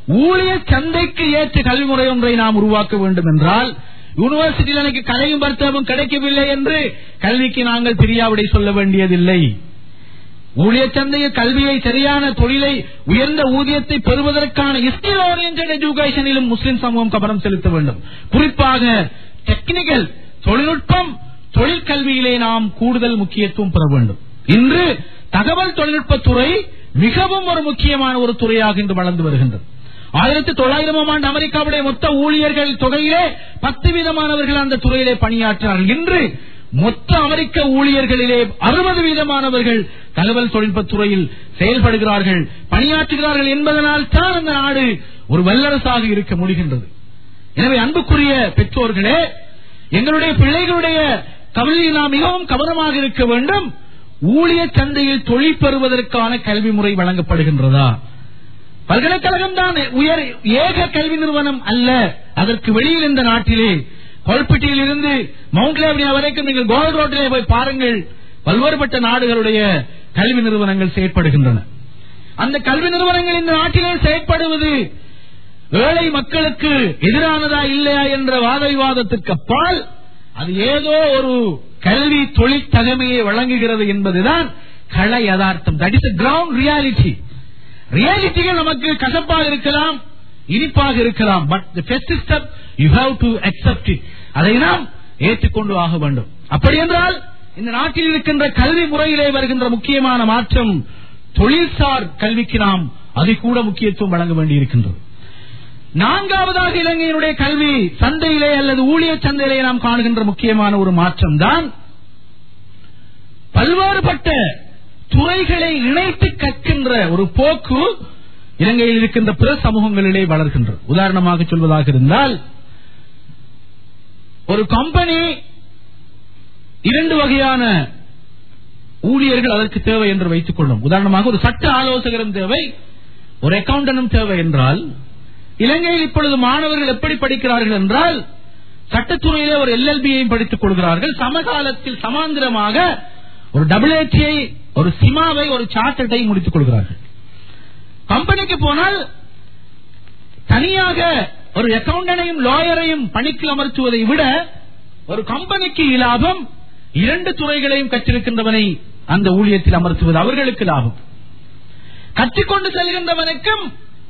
ஊழிய சந்தைக்கு ஏற்ற கல்வி முறை ஒன்றை நாம் உருவாக்க வேண்டும் என்றால், யூனிவர்சிட்டியில் எனக்கு கலையும் வர்த்தகமும் கிடைக்கவில்லை என்று கல்விக்கு நாங்கள் பிரியாவிடை சொல்ல வேண்டியதில்லை. ஊழிய சந்தையில் கல்வியை, சரியான தொழிலை, உயர்ந்த ஊதியத்தை பெறுவதற்கான ஸ்கில் ஓரியன்டட் எஜுகேஷனிலும் முஸ்லிம் சமூகம் கவனம் செலுத்த வேண்டும். குறிப்பாக டெக்னிக்கல் தொழில்நுட்பம், தொழிற்கல்வியிலே நாம் கூடுதல் முக்கியத்துவம் பெற வேண்டும். இன்று தகவல் தொழில்நுட்பத்துறை மிகவும் ஒரு முக்கியமான ஒரு துறையாக இன்று வளர்ந்து வருகின்றது. 1900ஆம் ஆண்டு அமெரிக்காவுடைய மொத்த ஊழியர்கள் தொகையிலே 10% அந்த துறையிலே பணியாற்றினார்கள். இன்று மொத்த அமெரிக்க ஊழியர்களிலே 60% தகவல் தொழில்நுட்பத் துறையில் செயல்படுகிறார்கள், பணியாற்றுகிறார்கள் என்பதனால் தான் அந்த நாடு ஒரு வல்லரசாக இருக்க முடிகின்றது. எனவே அன்புக்குரிய பெற்றோர்களே, எங்களுடைய பிள்ளைகளுடைய கல்வியில் நாம் மிகவும் கவனமாக இருக்க வேண்டும். ஊழிய சந்தையில் தொழில் பெறுவதற்கான கல்வி முறை வழங்கப்படுகின்றதா? பல்கலைக்கழகம் தான் ஏக கல்வி நிறுவனம் அல்ல. அதற்கு வெளியில் இந்த நாட்டிலே கொல்பட்டியில் இருந்து மவுண்ட் லேவனியா வரைக்கும் நீங்கள் கோல்ட் ரோட்டிலே போய் பாருங்கள், பல்வேறுபட்ட நாடுகளுடைய கல்வி நிறுவனங்கள் செயற்படுகின்றன. அந்த கல்வி நிறுவனங்கள் இந்த நாட்டிலே செயற்படுவது ஏழை மக்களுக்கு எதிரானதா இல்லையா என்ற வாத விவாதத்திற்கு அப்பால் அது ஏதோ ஒரு கல்வி தொழில் தகமையை வழங்குகிறது என்பதுதான் கள யதார்த்தம். That is ground reality. ரியாலிட்டிகள் நமக்கு கசப்பாக இருக்கலாம், இனிப்பாக இருக்கலாம். But the first step you have to accept it. அதை நாம் ஏற்றுக்கொண்டு ஆக வேண்டும். அப்படி என்றால் இந்த நாட்டில் இருக்கின்ற கல்வி முறையிலே வருகின்ற முக்கியமான மாற்றம், தொழில்சார் கல்விக்கு நாம் அதிகூட முக்கியத்துவம் வழங்க வேண்டியிருக்கின்றது. நான்காவதாக இலங்கையினுடைய கல்வி சந்தையிலே அல்லது ஊழிய சந்தையிலே நாம் காணுகின்ற முக்கியமான ஒரு மாற்றம் தான் பல்வேறுபட்ட துறைகளை இணைத்து கற்கின்ற ஒரு போக்கு இலங்கையில் இருக்கின்ற பிற சமூகங்களிலே வளர்கின்றது. உதாரணமாக சொல்வதாக இருந்தால், ஒரு கம்பெனி 2 வகையான ஊழியர்கள் அதற்கு தேவை என்று வைத்துக் கொள்ளும். உதாரணமாக ஒரு சட்ட ஆலோசகரும் தேவை, ஒரு அக்கவுண்டனும் தேவை என்றால், இலங்கையில் இப்பொழுது மாணவர்கள் எப்படி படிக்கிறார்கள் என்றால், சட்டத்துறையிலே ஒரு LLB-யையும் படித்துக் கொள்கிறார்கள். சமகாலத்தில் சமாந்திரமாக ஒரு WHA, ஒரு சிமாவை, ஒரு சார்ட்டர்டை முடித்துக் கொள்கிறார்கள். கம்பெனிக்கு போனால் தனியாக ஒரு அக்கவுண்டனையும் லாயரையும் பணிக்கு அமர்த்துவதை விட ஒரு கம்பெனிக்கு லாபம் 2 துறைகளையும் கற்றிருக்கின்றவனை அந்த ஊழியத்தில் அமர்த்துவது அவர்களுக்கு லாபம். கற்றுக்கொண்டு செல்கின்றவனுக்கும்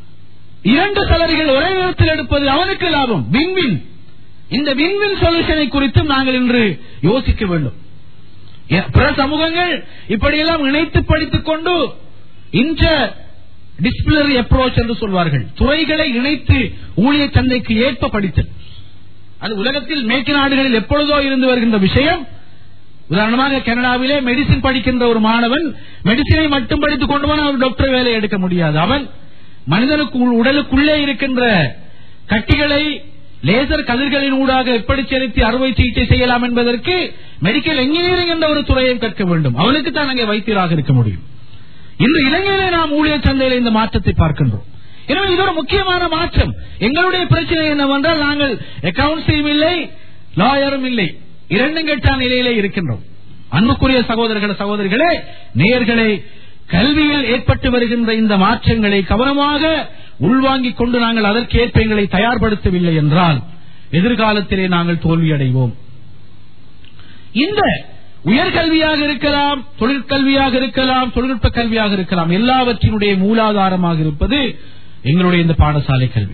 2 சலரிகள் ஒரே நேரத்தில் எடுப்பது அவனுக்கு லாபம். வின்வின். இந்த வின்வின் சொல்யூஷனை குறித்தும் நாங்கள் இன்று யோசிக்க வேண்டும். பிற சமூகங்கள் இப்படியெல்லாம் இணைத்து படித்துக் கொண்டு இன்டர் டிசிப்ளினரி அப்ரோச் என்று சொல்வார்கள். துறைகளை இணைத்து ஊழிய சந்தைக்கு ஏற்ப படித்தல். அது உலகத்தில் மேற்கு நாடுகளில் எப்பொழுதோ இருந்து வருகின்ற விஷயம். உதாரணமாக கனடாவிலே மெடிசின் படிக்கின்ற ஒரு மாணவன் மெடிசினை மட்டும் படித்துக் கொண்டு அவன் டாக்டர் வேலை எடுக்க முடியாது. அவன் மனிதனுக்கு உடலுக்குள்ளே இருக்கின்ற கட்டிகளை லேசர் கதிர்களின் ஊடாக எப்படி செலுத்தி அறுவை சிகிச்சை செய்யலாம் என்பதற்கு மெடிக்கல் என்ஜினியரிங் என்ற ஒரு துறையை கற்க வேண்டும். அவனுக்கு தான் அங்கே வைத்தியராக இருக்க முடியும். இன்று இலங்கையிலே நாம் ஊழிய சந்தையில் இந்த மாற்றத்தை பார்க்கின்றோம். எனவே இது ஒரு முக்கியமான மாற்றம். எங்களுடைய பிரச்சனை என்னவென்றால், நாங்கள் அக்கவுண்ட்ஸையும் இல்லை, லாயரும் இல்லை, 2 கெட்ட நிலையிலே இருக்கின்றோம். அன்புக்குரிய சகோதரிகளே, நேயர்களே, கல்வியில் ஏற்பட்டு வருகின்ற இந்த மாற்றங்களை கவனமாக உள்வாங்கிக் கொண்டு நாங்கள் அதற்கேற்ப எங்களை தயார்படுத்தவில்லை என்றால் எதிர்காலத்திலே நாங்கள் தோல்வியடைவோம். இந்த உயர்கல்வியாக இருக்கலாம், தொழிற்கல்வியாக இருக்கலாம், தொழில்நுட்ப கல்வியாக இருக்கலாம், எல்லாவற்றினுடைய மூலாதாரமாக இருப்பது எங்களுடைய இந்த பாடசாலை கல்வி.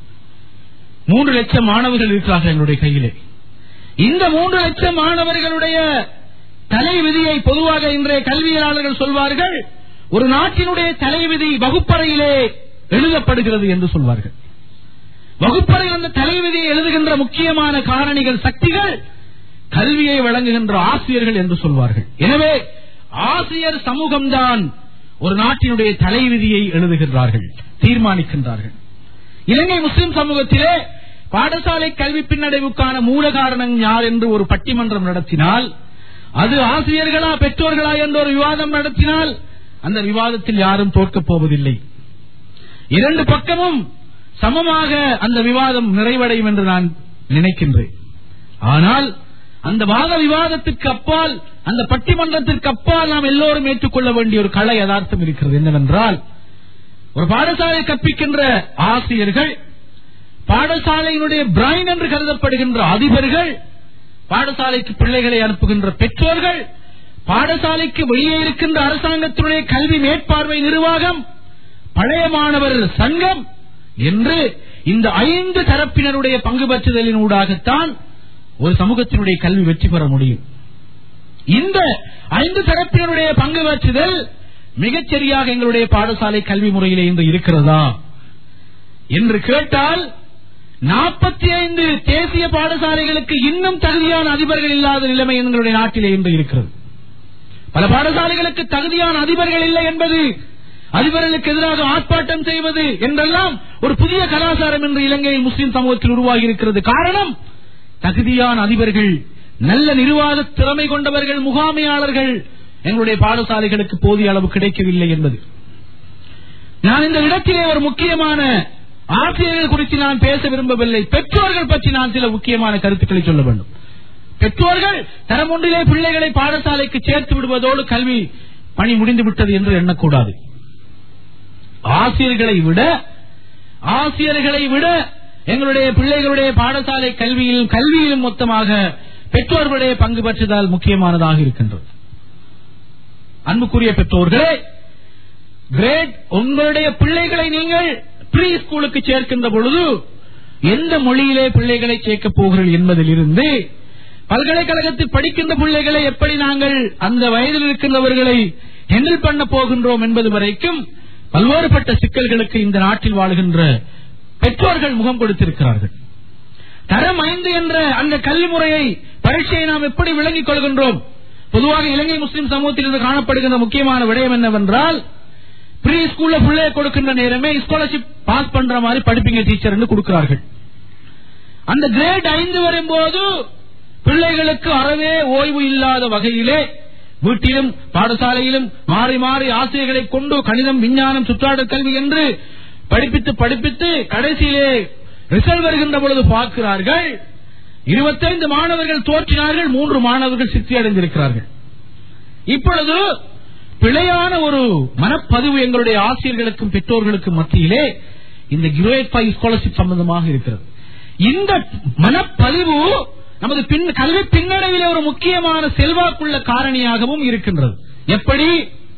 3 லட்சம் மாணவர்கள் இருக்கிறார்கள் எங்களுடைய கையிலே. இந்த 3 லட்சம் மாணவர்களுடைய தலைவிதியை பொதுவாக இன்றைய கல்வியலாளர்கள் சொல்வார்கள், ஒரு நாட்டினுடைய தலைவிதி வகுப்பறையிலே எழுதப்படுகிறது என்று சொல்வார்கள். வகுப்பறையில் அந்த தலைவிதியை எழுதுகின்ற முக்கியமான காரணிகள், சக்திகள் கல்வியை வழங்குகின்ற ஆசிரியர்கள் என்று சொல்வார்கள். எனவே ஆசிரியர் சமூகம்தான் ஒரு நாட்டினுடைய தலைவிதியை எழுதுகின்றார்கள், தீர்மானிக்கின்றார்கள். இலங்கை முஸ்லிம் சமூகத்திலே பாடசாலை கல்வி பின்னடைவுக்கான மூல காரணம் யார் என்று ஒரு பட்டிமன்றம் நடத்தினால், அது ஆசிரியர்களா பெற்றோர்களா என்ற ஒரு விவாதம் நடத்தினால் அந்த விவாதத்தில் யாரும் தோற்கப் போவதில்லை. 2 பக்கமும் சமமாக அந்த விவாதம் நிறைவடையும் என்று நான் நினைக்கின்றேன். ஆனால் அந்த வாத விவாதத்திற்கு அப்பால், அந்த பட்டிமன்றத்திற்கு அப்பால் நாம் எல்லோரும் ஏற்றுக்கொள்ள வேண்டிய ஒரு கள யதார்த்தம் இருக்கிறது. என்னவென்றால், ஒரு பாடசாலை கற்பிக்கின்ற ஆசிரியர்கள், பாடசாலையினுடைய பிரைன் என்று கருதப்படுகின்ற அதிபர்கள், பாடசாலைக்கு பிள்ளைகளை அனுப்புகின்ற பெற்றோர்கள், பாடசாலைக்கு வெளியே இருக்கின்ற அரசாங்கத்தினுடைய கல்வி மேற்பார்வை நிர்வாகம், பழைய மாணவர் சங்கம் என்று இந்த 5 தரப்பினருடைய பங்கு பெற்றுதலின் ஊடாகத்தான் ஒரு சமூகத்தினுடைய கல்வி வெற்றி பெற முடியும். இந்த 5 தரப்பினருடைய பங்கு பெற்றுதல் மிகச்சரியாக எங்களுடைய பாடசாலை கல்வி முறையிலே இன்று இருக்கிறதா என்று கேட்டால் 45 தேசிய பாடசாலைகளுக்கு இன்னும் தகுதியான அதிபர்கள் இல்லாத நிலைமை எங்களுடைய நாட்டிலே இன்று இருக்கிறது. பல பாடசாலைகளுக்கு தகுதியான அதிபர்கள் இல்லை என்பது, அதிபர்களுக்கு எதிராக ஆர்ப்பாட்டம் செய்வது என்றெல்லாம் ஒரு புதிய கலாச்சாரம் என்று இலங்கையில் முஸ்லிம் சமூகத்தில் உருவாகி இருக்கிறது. காரணம், தகுதியான அதிபர்கள், நல்ல நிர்வாக திறமை கொண்டவர்கள், முகாமையாளர்கள் எங்களுடைய பாடசாலைகளுக்கு போதிய அளவு கிடைக்கவில்லை என்பது. நான் இந்த இடத்திலே ஒரு முக்கியமான ஆசிரியர்கள் குறித்து நான் பேச விரும்பவில்லை. பெற்றோர்கள் பற்றி நான் சில முக்கியமான கருத்துக்களை சொல்ல வேண்டும். பெற்றோர்கள் தரம் ஒன்றிலே பிள்ளைகளை பாடசாலைக்கு சேர்த்து விடுவதோடு கல்வி பணி முடிந்துவிட்டது என்று எண்ணக்கூடாது. ஆசிரியர்களை விட எங்களுடைய பிள்ளைகளுடைய பாடசாலை கல்வியிலும் மொத்தமாக பெற்றோர்களுடைய பங்கு பெற்றதால் முக்கியமானதாக இருக்கின்றது. அன்புக்குரிய பெற்றோர்களே, உங்களுடைய பிள்ளைகளை நீங்கள் ப்ரீ ஸ்கூலுக்கு சேர்க்கின்ற பொழுது எந்த மொழியிலே பிள்ளைகளை சேர்க்கப் போகிறீர்கள் என்பதில் இருந்து பல்கலைக்கழகத்தில் படிக்கின்ற பிள்ளைகளை எப்படி நாங்கள் அந்த வயதில் இருக்கின்றவர்களை ஹேண்டில் பண்ண போகின்றோம் என்பது வரைக்கும் பல்வேறுபட்ட சிக்கல்களுக்கு இந்த நாட்டில் வாழுகின்ற பெற்றோர்கள் முகம் கொடுத்திருக்கிறார்கள். தரம் 5 என்ற அந்த கல்வி முறையை, பரீட்சையை நாம் எப்படி விளங்கிக் கொள்கின்றோம்? பொதுவாக இலங்கை முஸ்லிம் சமூகத்தில் இருந்து காணப்படுகின்ற முக்கியமான விடயம் என்னவென்றால், ப்ரீ ஸ்கூல்ல பிள்ளையை கொடுக்கின்ற நேரமே ஸ்காலர்ஷிப் பாஸ் பண்ற மாதிரி படிப்பீங்க டீச்சர் என்று கொடுக்கிறார்கள். அந்த கிரேட் 5 வரும்போது பிள்ளைகளுக்கு அறவே ஓய்வு இல்லாத வகையிலே வீட்டிலும் பாடசாலையிலும் மாறி மாறி ஆசிரியர்களை கொண்டு கணிதம், விஞ்ஞானம், சுற்றாடல் கல்வி என்று படிப்பித்து கடைசியிலே ரிசல்ட் வருகின்ற பொழுது பார்க்கிறார்கள் 25 மாணவர்கள் தோற்றினார்கள், 3 மாணவர்கள் சித்தி அடைந்திருக்கிறார்கள். இப்பொழுது பிழையான ஒரு மனப்பதிவு எங்களுடைய ஆசிரியர்களுக்கும் பெற்றோர்களுக்கும் மத்தியிலே இந்த கிரேட் 5 ஸ்காலர்ஷிப் சம்பந்தமாக இருக்கிறது. இந்த மனப்பதிவு நமது கல்வி பின்னடைவிலே ஒரு முக்கியமான செல்வாக்குள்ள காரணியாகவும் இருக்கின்றது. எப்படி?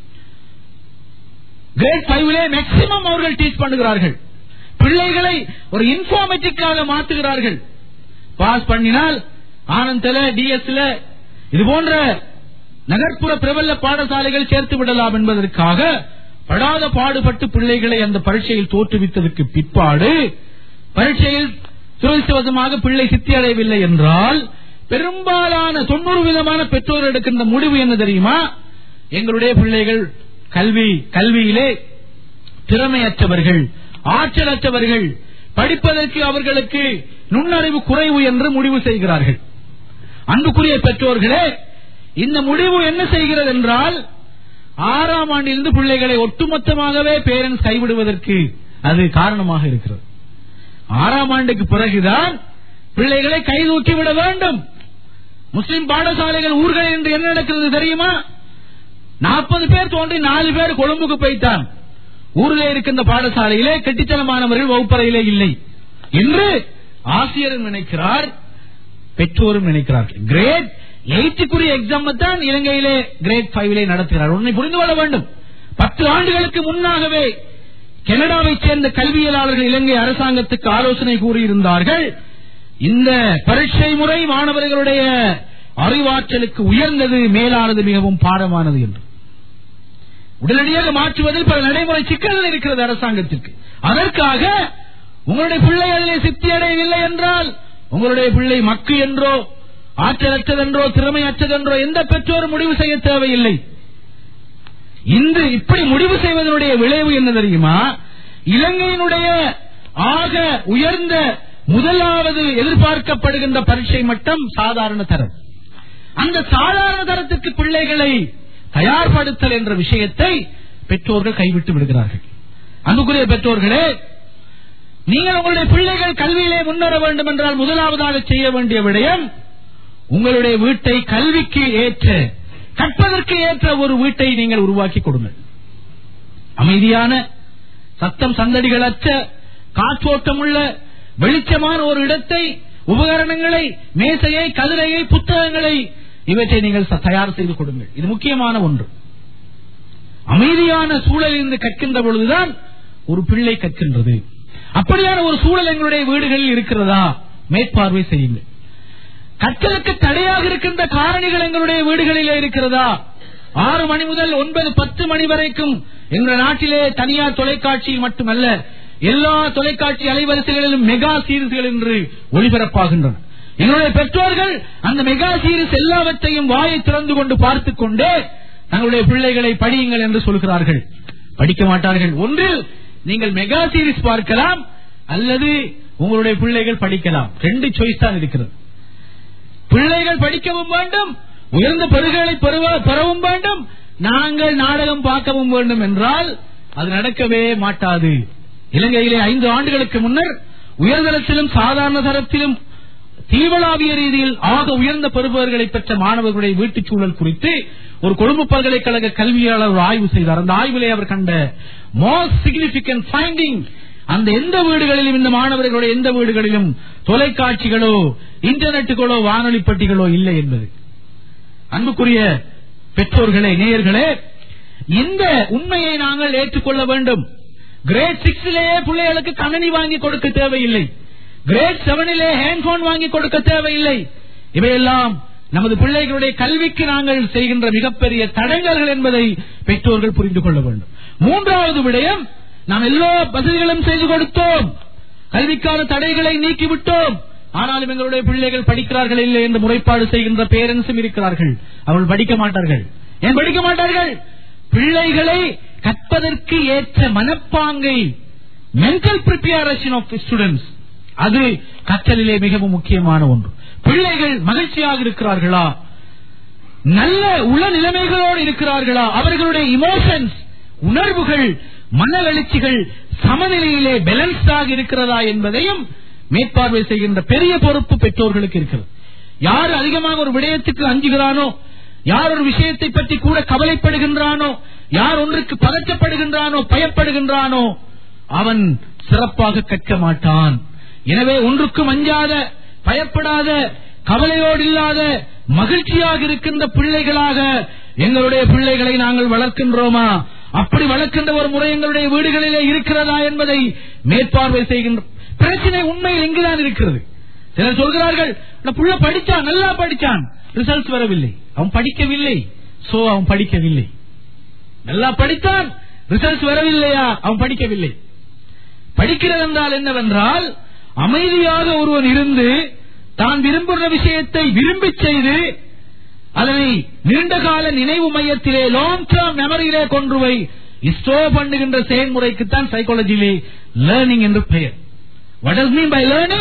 கிரேட் 5 மேக்சிமம் அவர்கள் டீச் பண்ணுகிறார்கள், பிள்ளைகளை ஒரு இன்ஃபார்மேட்டிக்காக மாற்றுகிறார்கள். பாஸ் பண்ணினால் ஆனந்தல, டிஎஸ்ல இது போன்ற நகர்ப்புற பிரபல பாடசாலைகள் சேர்த்து விடலாம் என்பதற்காக படாத பாடுபட்டு பிள்ளைகளை அந்த பரீட்சையில் தோற்றுவித்ததற்கு பிற்பாடு பரீட்சையில் துரதிர்ஷ்டவசமாக பிள்ளை சித்தி அடையவில்லை என்றால் பெரும்பாலான 90% பெற்றோர் எடுக்கின்ற முடிவு என்ன தெரியுமா? எங்களுடைய பிள்ளைகள் கல்வியிலே திறமையற்றவர்கள், ஆற்றலற்றவர்கள், படிப்பதற்கு அவர்களுக்கு நுண்ணறிவு குறைவு என்று முடிவு செய்கிறார்கள். அன்புக்குரிய பெற்றோர்களே, இந்த முடிவு என்ன செய்கிறது என்றால் 6ஆம் ஆண்டிலிருந்து பிள்ளைகளை ஒட்டுமொத்தமாகவே பேரண்ட்ஸ் கைவிடுவதற்கு அது காரணமாக இருக்கிறது. 6ஆம் ஆண்டுக்கு பிறகுதான் பிள்ளைகளை கைதூக்கி விட வேண்டும். முஸ்லிம் பாடசாலைகள் ஊர்களில் என்று என்ன நடக்கிறது தெரியுமா? 40 பேர் தோன்றி 4 பேர் கொழும்புக்கு போய்த்தான். ஊரிலே இருக்கின்ற பாடசாலையிலே கெட்டித்தனமானவர்கள் வகுப்பறையிலே இல்லை என்று ஆசிரியரும் நினைக்கிறார், பெற்றோரும் நினைக்கிறார்கள். கிரேட் 8க்குரிய எக்ஸாம் தான் இலங்கையிலே கிரேட் 5 நடத்துகிறார். உன்னை புரிந்து கொள்ள வேண்டும். 10 ஆண்டுகளுக்கு முன்னாகவே கனடாவை சேர்ந்த கல்வியலாளர்கள் இலங்கை அரசாங்கத்துக்கு ஆலோசனை கூறியிருந்தார்கள், இந்த பரீட்சை முறை மாணவர்களுடைய அறிவாற்றலுக்கு உயர்ந்தது, மேலானது, மிகவும் பாடமானது என்று. உடனடியாக மாற்றுவதில் பல நடைமுறை சிக்கல்கள் இருக்கிறது அரசாங்கத்திற்கு. அதற்காக உங்களுடைய பிள்ளை அதிலே சித்தி அடையவில்லை என்றால் உங்களுடைய பிள்ளை மக்கு என்றோ ஆற்றலற்றதென்றோ திறமையற்றதென்றோ எந்த பெற்றோரும் முடிவு செய்ய தேவையில்லை. இந்த இப்படி முடிவு செய்வதனுடைய விளைவு என்ன தெரியுமா? இலங்கையினுடைய ஆக உயர்ந்த முதலாவது எதிர்பார்க்கப்படுகின்ற பரீட்சை மட்டம் சாதாரண தரம். அந்த சாதாரண தரத்துக்கு பிள்ளைகளை தயார்படுத்தல் என்ற விஷயத்தை பெற்றோர்கள் கைவிட்டு விடுகிறார்கள். அன்புக்குரிய பெற்றோர்களே, நீங்கள் உங்களுடைய பிள்ளைகள் கல்வியிலே முன்னேற வேண்டும் என்றால் முதலாவதாக செய்ய வேண்டிய விடயம், உங்களுடைய வீட்டை கல்விக்கு ஏற்ற, கற்பதற்கு ஏற்ற ஒரு வீட்டை நீங்கள் உருவாக்கி கொடுங்கள். அமைதியான, சத்தம் சந்தடிகளற்ற காற்றோட்டம் உள்ள வெளிச்சமான ஒரு இடத்தை, உபகரணங்களை, மேசையை, கதிரையை, புத்தகங்களை இவற்றை நீங்கள் தயார் செய்து கொடுங்கள். இது முக்கியமான ஒன்று. அமைதியான சூழலில் இருந்து கற்கின்ற பொழுதுதான் ஒரு பிள்ளை கற்கின்றது. அப்படியான ஒரு சூழல் எங்களுடைய வீடுகளில் இருக்கிறதா? மேற்பார்வை செய்யுங்கள். கற்றலுக்கு தடையாக இருக்கின்ற காரணிகள் எங்களுடைய வீடுகளிலே இருக்கிறதா? 6 மணி முதல் 9, 10 மணி வரைக்கும் எங்கள் நாட்டிலே தனியார் தொலைக்காட்சியில் மட்டுமல்ல, எல்லா தொலைக்காட்சி அலைவரிசைகளிலும் மெகா சீரிஸ்கள் என்று ஒளிபரப்பாகின்றன. எங்களுடைய பெற்றோர்கள் அந்த மெகா சீரிஸ் எல்லாவற்றையும் வாயை திறந்து கொண்டு பார்த்துக் கொண்டே தங்களுடைய பிள்ளைகளை படியுங்கள் என்று சொல்கிறார்கள். படிக்க மாட்டார்கள். ஒன்றில் நீங்கள் மெகா சீரிஸ் பார்க்கலாம், அல்லது உங்களுடைய பிள்ளைகள் படிக்கலாம். 2 சாய்ஸ் தான் இருக்கிறது. பிள்ளைகள் படிக்கவும் வேண்டும், உயர்ந்த பெருகளை பெறவும் வேண்டும், நாங்கள் நாடகம் பார்க்கவும் வேண்டும் என்றால் அது நடக்கவே மாட்டாது. இலங்கையிலே 5 ஆண்டுகளுக்கு முன்னர் உயர்தரத்திலும் சாதாரண தரத்திலும் தீவளாவிய ரீதியில் ஆக உயர்ந்த பெறுபவர்களை பெற்ற மாணவர்களுடைய வீட்டுச் சூழல் குறித்து ஒரு கொழும்பு பல்கலைக்கழக கல்வியாளர் ஒரு ஆய்வு செய்தார். அந்த ஆய்விலே அவர் கண்ட மோஸ்ட் சிக்னிபிகன்ட் ஃபைண்டிங், அந்த எந்த வீடுகளிலும், இந்த மாணவர்களுடைய எந்த வீடுகளிலும் தொலைக்காட்சிகளோ இன்டர்நெட்டுகளோ வானொலி பட்டிகளோ இல்லை என்பது. அன்புக்குரிய பெற்றோர்களே, நேயர்களே, இந்த உண்மையை நாங்கள் ஏற்றுக்கொள்ள வேண்டும். கிரேட் 6லேயே பிள்ளைகளுக்கு கணினி வாங்கி கொடுக்க தேவையில்லை. கிரேட் 7லே ஹேண்ட்போன் வாங்கி கொடுக்க தேவையில்லை. இவையெல்லாம் நமது பிள்ளைகளுடைய கல்விக்கு நாங்கள் செய்கின்ற மிகப்பெரிய தடங்கல்கள் என்பதை பெற்றோர்கள் புரிந்து கொள்ள வேண்டும். 3வது விடயம், நாம் எல்லா வசதிகளும் செய்து கொடுத்தோம், கல்விக்கான தடைகளை நீக்கிவிட்டோம், ஆனாலும் எங்களுடைய பிள்ளைகள் படிக்கிறார்கள் இல்லை என்று முறைப்பாடு செய்கின்ற பேரண்ட்ஸும் இருக்கிறார்கள். அவர்கள் படிக்க மாட்டார்கள். ஏன் படிக்க மாட்டார்கள்? பிள்ளைகளை கற்பதற்கு ஏற்ற மனப்பாங்கை, மென்டல் பிரிப்பரேஷன் ஆஃப் ஸ்டூடெண்ட்ஸ், அது கற்றலிலே மிகவும் முக்கியமான ஒன்று. பிள்ளைகள் மகிழ்ச்சியாக இருக்கிறார்களா? நல்ல உள நிலைமைகளோடு இருக்கிறார்களா? அவர்களுடைய இமோஷன்ஸ், உணர்வுகள், மன எழுச்சிகள் சமநிலையிலே பேலன்ஸ்டாக இருக்கிறதா என்பதையும் மேற்பார்வை செய்கின்ற பெரிய பொறுப்பு பெற்றோர்களுக்கு இருக்கிறது. யார் அதிகமாக ஒரு விடயத்துக்கு அஞ்சுகிறானோ, யார் ஒரு விஷயத்தை பற்றி கூட கவலைப்படுகின்றானோ, யார் ஒன்றுக்கு பதற்றப்படுகின்றானோ, பயப்படுகின்றானோ, அவன் சிறப்பாக கற்க மாட்டான். எனவே ஒன்றுக்கும் அஞ்சாத, பயப்படாத, கவலையோடு இல்லாத, மகிழ்ச்சியாக இருக்கின்ற பிள்ளைகளாக எங்களுடைய பிள்ளைகளை நாங்கள் வளர்க்கின்றோமா? அப்படி வளர்க்கின்ற ஒரு முறை எங்களுடைய வீடுகளிலே இருக்கிறதா என்பதை மேற்பார்வை செய்கின்ற பிரச்சனை உண்மையில் எங்குதான் இருக்கிறது. சிலர் சொல்கிறார்கள், புள்ள படிச்சான், நல்லா படிச்சான், ரிசல்ட் வரவில்லை, அவன் படிக்கவில்லை, சோ அவன் படிக்கவில்லை. நல்லா படித்தான், ரிசல்ட் வரவில்லையா? அவன் படிக்கவில்லை. படிக்கிறது என்றால் என்னவென்றால், அமைதியாக ஒருவன் இருந்து தான் விரும்புகிற விஷயத்தை விரும்பி செய்து அதனை நீண்டகால நினைவு மையத்திலே, லாங் டேர்ம் மெமரியிலே கொண்டு போய் ஸ்டோர் பண்ணுகின்ற செயல்முறைக்குத்தான் சைக்காலஜியிலே லேர்னிங் என்று பெயர். What does mean by learning?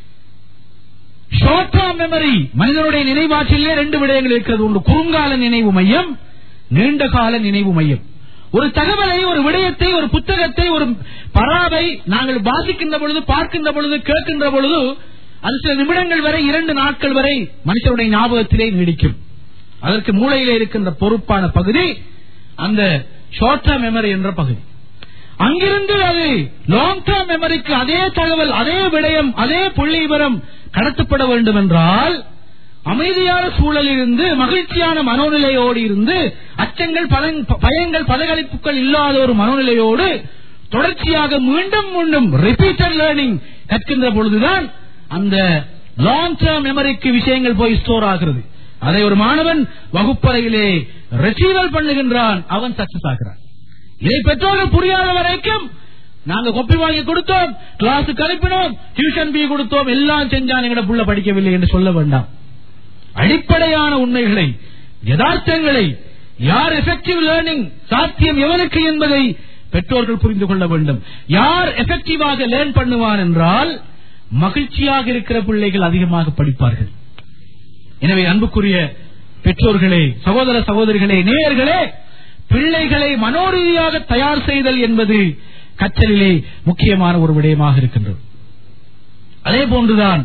Short term memory. மனிதனுடைய நினைவாற்றலிலே 2 விடயங்கள் இருக்கிறது. ஒன்று குறுங்கால நினைவு மையம், நீண்டகால நினைவு மையம். ஒரு தகவலை, ஒரு விடயத்தை, ஒரு புத்தகத்தை, ஒரு பராவை நாங்கள் வாசிக்கின்ற பொழுது, பார்க்கின்ற பொழுது, கேட்கின்ற பொழுது அது சில நிமிடங்கள் வரை, 2 நாட்கள் வரை மனுஷனுடைய ஞாபகத்திலே நீடிக்கும். அதற்கு மூளையிலே இருக்கின்ற பொறுப்பான பகுதி அந்த ஷார்ட் டேர்ம் மெமரி என்ற பகுதி. அங்கிருந்து அது லாங் டேர்ம் மெமரிக்கு அதே தகவல், அதே விடயம், அதே புள்ளி விவரம் கடத்தப்பட வேண்டும் என்றால் அமைதியான சூழலில் இருந்து, மகிழ்ச்சியான மனோநிலையோடு இருந்து, அச்சங்கள், பயங்கள், பதகளிப்புகள் இல்லாத ஒரு மனோநிலையோடு தொடர்ச்சியாக மீண்டும் மீண்டும் ரிப்பீட்டட் லேர்னிங் கற்கின்ற பொழுதுதான் அந்த லாங் டேர்ம் மெமரிக்கு விஷயங்கள் போய் ஸ்டோர் ஆகிறது. அதை ஒரு மாணவன் வகுப்பறையிலே ரிசீவல் பண்ணுகின்றான், அவன் சக்சஸ் ஆகிறான். இதை பெற்றோர்கள் புரியாத வரைக்கும் நாங்க கொப்பி வாங்கி கொடுத்தோம், கிளாஸுக்கு அனுப்பினோம், டியூஷன் பி கொடுத்தோம், எல்லாம் செஞ்சான், எங்கட புள்ள படிக்கவில்லை என்று சொல்ல வேண்டாம். அடிப்படையான உண்மைகளை, யதார்த்தங்களை, யார் எஃபெக்டிவ் லேர்னிங் சாத்தியம் எவனுக்கு என்பதை பெற்றோர்கள் புரிந்து கொள்ள வேண்டும். யார் எஃபெக்டிவாக லேர்ன் பண்ணுவான் என்றால் மகிழ்ச்சியாக இருக்கிற பிள்ளைகள் அதிகமாக படிப்பார்கள். எனவே அன்புக்குரிய பெற்றோர்களே, சகோதர சகோதரிகளே, நேயர்களே, பிள்ளைகளை மனோரீதியாக தயார் செய்தல் என்பது கற்றலிலே முக்கியமான ஒரு விடயமாக இருக்கின்றது. அதே போன்றுதான்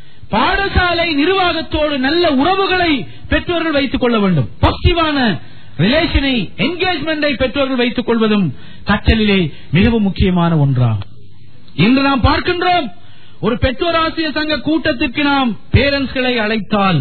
பாடசாலை நிர்வாகத்தோடு நல்ல உறவுகளை பெற்றோர்கள் வைத்துக் கொள்ள வேண்டும். பாசிட்டிவான ரிலேஷனை, என்கேஜ்மெண்டை பெற்றோர்கள் வைத்துக் கொள்வதும் கற்றலிலே மிகவும் முக்கியமான ஒன்றாகும். இன்று நாம் பார்க்கின்றோம், ஒரு பெற்றோர் ஆசிரியர் சங்க கூட்டத்திற்கு நாம் பேரண்ட்ஸ்களை அழைத்தால்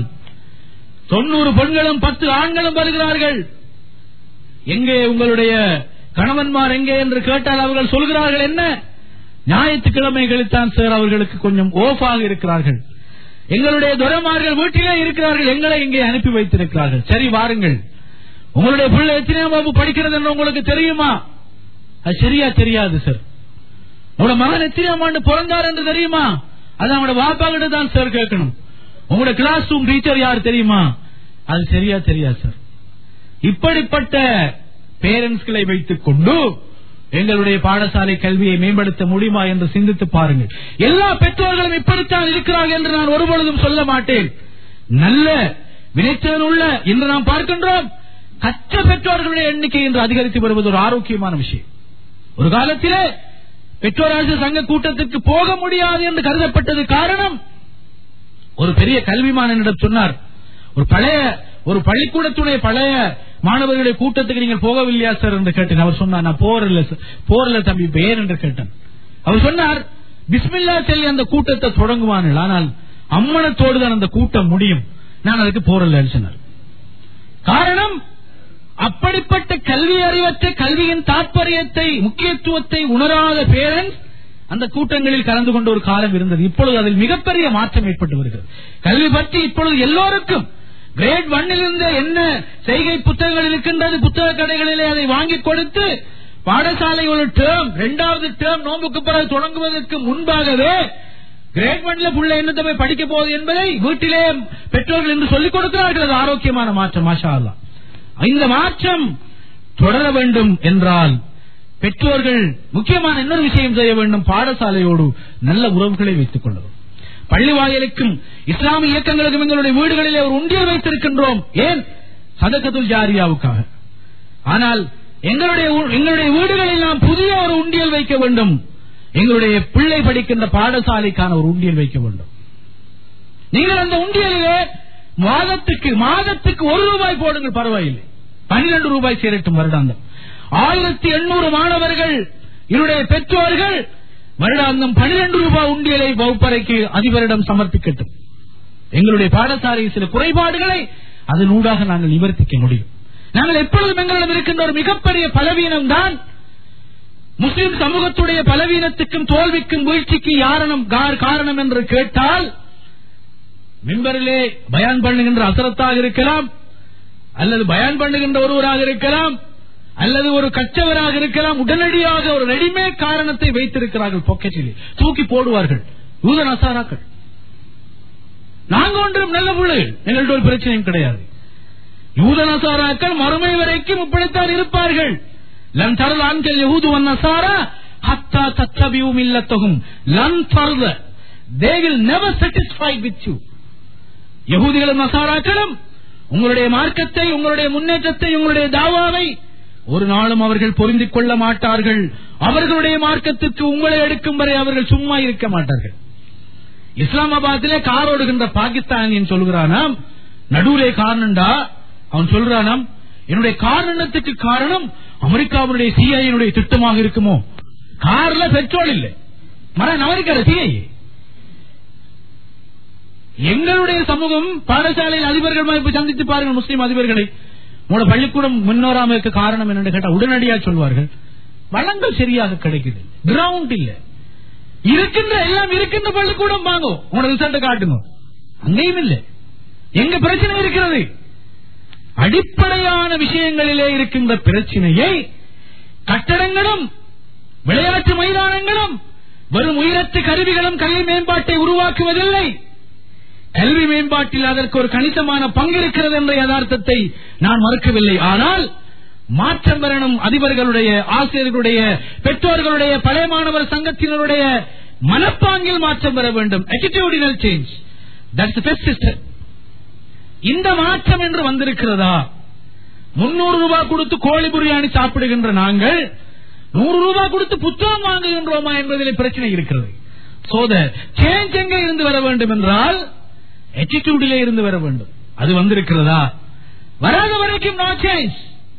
90 பெண்களும் 10 ஆண்களும் வருகிறார்கள். எங்கே உங்களுடைய கணவன்மார் எங்கே என்று கேட்டால் அவர்கள் சொல்கிறார்கள், என்ன ஞாயிற்றுக்கிழமைகளில்தான் சார் அவர்களுக்கு கொஞ்சம் ஓஃபாக இருக்கிறார்கள், எங்களுடைய துரைமார்கள் வீட்டிலே இருக்கிறார்கள், எங்களை இங்கே அனுப்பி வைத்திருக்கிறார்கள். சரி வாருங்கள், உங்களுடைய பிள்ளை எத்தனையாம் வகுப்பு படிக்கிறது என்று உங்களுக்கு தெரியுமா? அது சரியா தெரியாது சார். உங்களோட மகன் எத்தனையாம் ஆண்டு பிறந்தார் என்று தெரியுமா? அது அவங்களோட வாப்பா கிட்ட தான் சார் கேட்கணும். உங்களோட கிளாஸ் ரூம் டீச்சர் யார் தெரியுமா? அது சரியா தெரியாது சார். இப்படிப்பட்ட பேரண்ட்ஸ்களை வைத்துக் கொண்டு எங்களுடைய பாடசாலை கல்வியை மேம்படுத்த முடியுமா என்று சிந்தித்து பாருங்கள். எல்லா பெற்றோர்களும் இப்படித்தான் இருக்கிறார்கள் என்று நான் ஒருபொழுதும் சொல்ல மாட்டேன். நல்ல வினைத்திறன் உள்ள இன்று நாம் பார்க்கின்றோம், கற்ற பெற்றோர்களுடைய எண்ணிக்கை இன்று அதிகரித்து வருவது ஒரு ஆரோக்கியமான விஷயம். ஒரு காலத்திலே பெற்றோராசிரியர் சங்க கூட்டத்திற்கு போக முடியாது என்று கருதப்பட்டது காரணம், ஒரு பெரிய கல்விமான் என்னிடம் சொன்னார், ஒரு பள்ளிக்கூடத்துடைய பழைய மாணவர்களுடைய கூட்டத்துக்கு நீங்கள் போகவில்லையா சார் என்று கேட்டேன். அவர் சொன்னார், நான் போறல தம்பி, பேர் என்று கேட்டேன். அவர் சொன்னார், பிஸ்மில்லா சொல்லி அந்த கூட்டத்தை தொடங்குவார்கள், ஆனால் அம்மனத்தோடு தான் அந்த கூட்டம் முடியும், நான் அதுக்கு போறல சொன்னார். காரணம், அப்படிப்பட்ட கல்வி அறிவற்ற, கல்வியின் தாற்பயத்தை, முக்கியத்துவத்தை உணராத பேரண்ட்ஸ் அந்த கூட்டங்களில் கலந்து கொண்ட ஒரு காலம் இருந்தது. இப்பொழுது அதில் மிகப்பெரிய மாற்றம் ஏற்பட்டு வருகிறது. கல்வி பற்றி இப்பொழுது எல்லோருக்கும் கிரேட் 1 இருந்து என்ன செய்கை புத்தகங்கள் இருக்கின்றது, புத்தக கடைகளிலே அதை வாங்கி கொடுத்து பாடசாலை ஒரு டேர்ம், 2வது டேர்ம் நோம்புக்கு பிறகு தொடங்குவதற்கு முன்பாகவே கிரேட் 1 புள்ள என்னத்தை போய் படிக்க போவது என்பதை வீட்டிலே பெற்றோர்கள் என்று சொல்லிக் கொடுக்கிறார்கள். அது ஆரோக்கியமான மாற்றம், மாஷா அல்லாஹ். இந்த மாற்றம் தொடர வேண்டும் என்றால் பெற்றோர்கள் முக்கியமான இன்னொரு விஷயம் செய்ய வேண்டும், பாடசாலையோடு நல்ல உறவுகளை வைத்துக் கொள்ள வேண்டும். பள்ளி வாயிலுக்கும் இஸ்லாமிய இயக்கங்களுக்கும் எங்களுடைய வீடுகளிலே ஒரு உண்டியல் வைத்திருக்கின்றோம். ஏன்? சதகத்துல் ஜாரியாவுக்காக. ஆனால் எங்களுடைய வீடுகளில் நாம் புதிய ஒரு உண்டியல் வைக்க வேண்டும். எங்களுடைய பிள்ளை படிக்கின்ற பாடசாலைக்கான ஒரு உண்டியல் வைக்க வேண்டும். நீங்கள் அந்த உண்டியலிலே மாதத்துக்கு 1 ரூபாய் போடுங்கள், பரவாயில்லை, 12 ரூபாய் சேரட்டும் வருடாந்தம். 1800 மாணவர்கள் என்னுடைய பெற்றோர்கள் வருடாந்தம் 12 ரூபாய் உண்டியலை வகுப்பறைக்கு அதிபரிடம் சமர்ப்பிக்கட்டும். எங்களுடைய பாடசாலை சில குறைபாடுகளை அதனூடாக நாங்கள் நிவர்த்திக்க முடியும். நாங்கள் எப்பொழுதும் எங்களிடம் இருக்கின்ற ஒரு மிகப்பெரிய பலவீனம் தான், முஸ்லிம் சமூகத்துடைய பலவீனத்துக்கும் தோல்விக்கும் வீழ்ச்சிக்கு காரணம் என்று கேட்டால், மிம்பரிலே பயான் பண்ணுகின்ற அசரத்தாக இருக்கலாம், அல்லது பயான் பண்ணுகின்ற ஒருவராக இருக்கலாம், அல்லது ஒரு கற்றவராக இருக்கலாம், உடனடியாக ஒரு ரெடிமேட் காரணத்தை வைத்திருக்கிறார்கள், பாக்கெட்டிலே தூக்கி போடுவார்கள். யூத நசாராக்கள், நாங்க ஒன்றும் நல்ல பிள்ளைகள், எங்கள்ட்ட ஒரு பிரச்சனையும் கிடையாது. யூத நசாராக்கள் மறுமை வரைக்கும் இப்படித்தான் இருப்பார்கள். லன் தரல் ஆண்கள் யஹூது வன் நசாரா ஹத்தா தத்தபியூ மில்லத்தஹும் லன் தர்த, they will never satisfied with you. யஹூதிகளும் நசாராக்களும் உங்களுடைய மார்க்கத்தை, உங்களுடைய முன்னேற்றத்தை, உங்களுடைய தாவாவை ஒரு நாளும் அவர்கள் பொருந்திக் கொள்ள மாட்டார்கள். அவர்களுடைய மார்க்கத்திற்கு உங்களை எடுக்கும் வரை அவர்கள் சும்மா இருக்க மாட்டார்கள். இஸ்லாமாபாத்திலே கார் ஓடுகின்ற பாகிஸ்தானியன் சொல்கிறானாம், நடுவுலே காரணம்டா, அவன் சொல்றானாம், என்னுடைய காரணத்துக்கு காரணம் அமெரிக்காவுடைய சிஐனுடைய திட்டமாக இருக்குமோ. கார்ல பெட்ரோல் இல்லை, அமெரிக்கா சிஐ. எங்களுடைய சமூகம் பாடசாலையில் அதிபர்கள் சந்தித்து பாருங்கள், முஸ்லீம் அதிபர்களை, உங்களோட பள்ளிக்கூடம் முன்னோராம இருக்க காரணம் என்னன்னு கேட்டா உடனடியாக சொல்வார்கள், வளங்கள் சரியாக கிடைக்குது, கிரவுண்ட் இல்ல, இருக்கின்ற எல்லாம் இருக்கின்ற பள்ளிக்கூடம் வாங்கும், உங்களோட ரிசல்ட் காட்டுங்க, அங்கேயும் இல்லை. எங்க பிரச்சனை இருக்கிறது? அடிப்படையான விஷயங்களிலே இருக்கின்ற பிரச்சனையை கட்டடங்களும் விளையாட்டு மைதானங்களும் வெறும் உயிரற்ற கருவிகளும் கல்வி மேம்பாட்டை உருவாக்குவதில்லை. கல்வி மேம்பாட்டில் அதற்கு ஒரு கணிசமான பங்கு இருக்கிறது என்ற யதார்த்தத்தை நான் மறுக்கவில்லை. ஆனால் மாற்றம் பெறணும். அதிபர்களுடைய, ஆசிரியர்களுடைய, பெற்றோர்களுடைய, பழைய மாணவர் சங்கத்தினருடைய மனப்பாங்கில் மாற்றம் பெற வேண்டும். attitudinal change, that's the best system. இந்த மாற்றம் என்று வந்திருக்கிறதா? 300 ரூபாய் கொடுத்து கோழி பிரியாணி சாப்பிடுகின்ற நாங்கள் 100 ரூபாய் கொடுத்து புத்தகம் வாங்குகின்றோமா என்பதில் பிரச்சனை இருக்கிறது. சேஞ்ச் எங்கே இருந்து வர வேண்டும் என்றால் attitudeலே இருந்து வர வேண்டும். அது வந்திருக்கிறதா? வராத வரைக்கும் நோ சேஞ்ச்.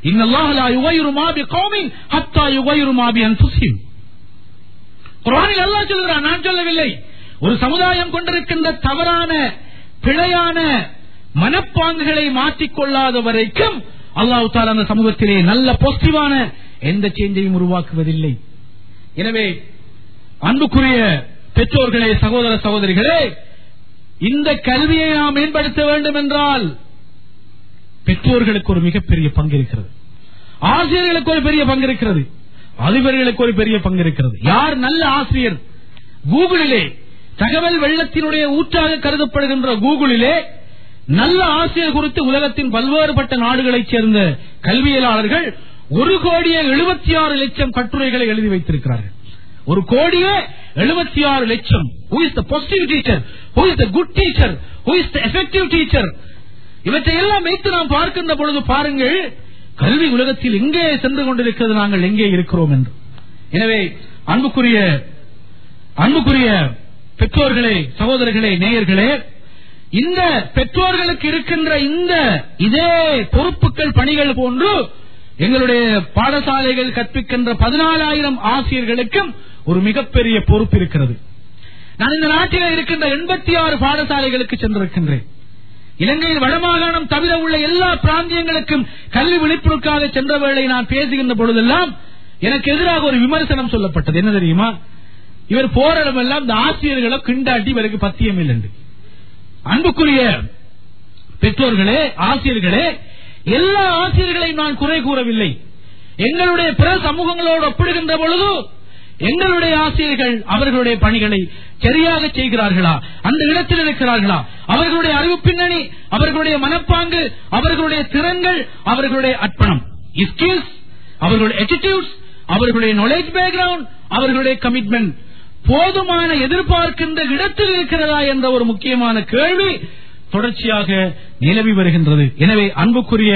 இன்னல்லாஹ லா யுகையிரு மா பிகௌமின் ஹத்தா யுகையிரு மா பிஅன்ஃபுஸிஹிம். குர்ஆனில் அல்லாஹ் சொல்கிறான், நான் சொல்லவில்லை. ஒரு சமுதாயம் கொண்டிருக்கின்ற தவறான பிழையான மனப்பாங்குகளை மாற்றிக்கொள்ளாத வரைக்கும் அல்லாஹ் தஆலா அந்த சமூகத்திலே நல்ல பாசிட்டிவான எந்த சேஞ்சையும் உருவாக்குவதில்லை. எனவே அன்புக்குரிய பெற்றோர்களே, சகோதர சகோதரிகளே, இந்த கல்வியை நாம் மேம்படுத்த வேண்டும் என்றால் பெற்றோர்களுக்கு ஒரு மிகப்பெரிய பங்கு இருக்கிறது, ஆசிரியர்களுக்கு ஒரு பெரிய பங்கு இருக்கிறது, அதிபர்களுக்கு ஒரு பெரிய பங்கு இருக்கிறது. யார் நல்ல ஆசிரியர்? கூகுளிலே தகவல் வெள்ளத்தினுடைய ஊற்றாக கருதப்படுகின்ற கூகுளிலே நல்ல ஆசிரியர் குறித்து உலகத்தின் பல்வேறுபட்ட நாடுகளைச் சேர்ந்த கல்வியலாளர்கள் 1,76,00,000 கட்டுரைகளை எழுதி வைத்திருக்கிறார்கள். 1,76,00,000. Who is the positive teacher? Who is the good teacher? Who is the effective teacher? இவற்றை எல்லாம் வைத்து நாம் பார்க்கின்ற பொழுது பாருங்கள், கல்வி உலகத்தில் எங்கே சென்று கொண்டிருக்கிறது, நாங்கள் எங்கே இருக்கிறோம் என்று. எனவே அன்புக்குரிய பெற்றோர்களே, சகோதரர்களே, நேயர்களே, இந்த பெற்றோர்களுக்கு இருக்கின்ற இதே பொறுப்புகள் பணிகள் போன்று எங்களுடைய பாடசாலைகள் கற்பிக்கின்ற 14,000 ஆசிரியர்களுக்கும் ஒரு மிகப்பெரிய பொறுப்பு இருக்கிறது. நான் இந்த நாட்டில் இருக்கின்ற 86 பாடசாலைகளுக்கு சென்றிருக்கின்றேன். இலங்கையில் வடமாகாணம் தவிர உள்ள எல்லா பிராந்தியங்களுக்கும் கல்வி விழிப்புணர்வுக்காக சென்ற வேளை நான் பேசுகின்ற பொழுதெல்லாம் எனக்கு எதிராக ஒரு விமர்சனம் சொல்லப்பட்டது. என்ன தெரியுமா? இவர் போரிடமெல்லாம் இந்த ஆசிரியர்களை கிண்டாட்டி இவருக்கு பத்தியம் இல்லை. அன்புக்குரிய பெற்றோர்களே, ஆசிரியர்களே, எல்லா ஆசிரியர்களையும் நான் குறை கூறவில்லை. எங்களுடைய பிற சமூகங்களோடு ஒப்பிடுகின்ற பொழுது எங்களுடைய ஆசிரியர்கள் அவர்களுடைய பணிகளை சரியாக செய்கிறார்களா, அந்த இடத்தில் இருக்கிறார்களா, அவர்களுடைய அறிவு பின்னணி, அவர்களுடைய மனப்பாங்கு, அவர்களுடைய திறன்கள், அவர்களுடைய அர்ப்பணம், ஸ்கில்ஸ், அவர்களுடைய அட்டிடியூட்ஸ், அவர்களுடைய நாலேஜ் பேக்ரவுண்ட், அவர்களுடைய கமிட்மெண்ட் போதுமான எதிர்பார்க்கின்ற இடத்தில் இருக்கிறதா என்ற ஒரு முக்கியமான கேள்வி தொடர்ச்சியாக நிலவி வருகின்றது. எனவே அன்புக்குரிய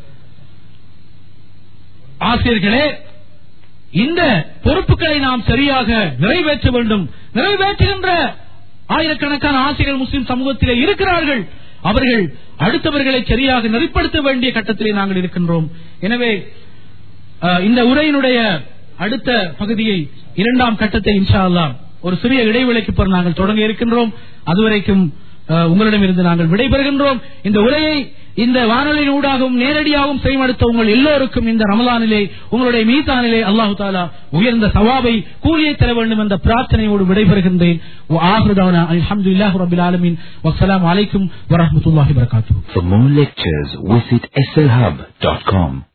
ஆசிரியர்களே, இந்த பொறுப்புகளை நாம் சரியாக நிறைவேற்ற வேண்டும். நிறைவேற்றுகின்ற ஆயிரக்கணக்கான ஆசிரியர்கள் முஸ்லிம் சமூகத்திலே இருக்கிறார்கள். அவர்கள் அடுத்தவர்களை சரியாக நெறிப்படுத்த வேண்டிய கட்டத்திலே நாங்கள் இருக்கின்றோம். எனவே இந்த உரையினுடைய அடுத்த பகுதியை, இரண்டாம் கட்டத்தை இன்ஷா அல்லாஹ் ஒரு சிறிய இடைவேளைக்கு பிறகு நாங்கள் தொடங்க இருக்கின்றோம். அதுவரைக்கும் உங்களிடமிருந்து நாங்கள் விடைபெறுகின்றோம். இந்த உரையை இந்த வானொலியின் ஊடாகவும் நேரடியாகவும் செய்மடுத்த உங்கள் எல்லோருக்கும் இந்த ரமலானிலே உங்களுடைய மீதானிலே அல்லாஹு தஆலா உயர்ந்த சவாபை கூலியை தர வேண்டும் என்ற பிரார்த்தனையோடு விடைபெறுகின்றேன். அல்ஹம்துலில்லாஹி ரப்பில் ஆலமீன். வஸ்ஸலாமு அலைக்கும் வரஹ்மத்துல்லாஹி வபரகாத்துஹு. For more lectures visit slhub.com.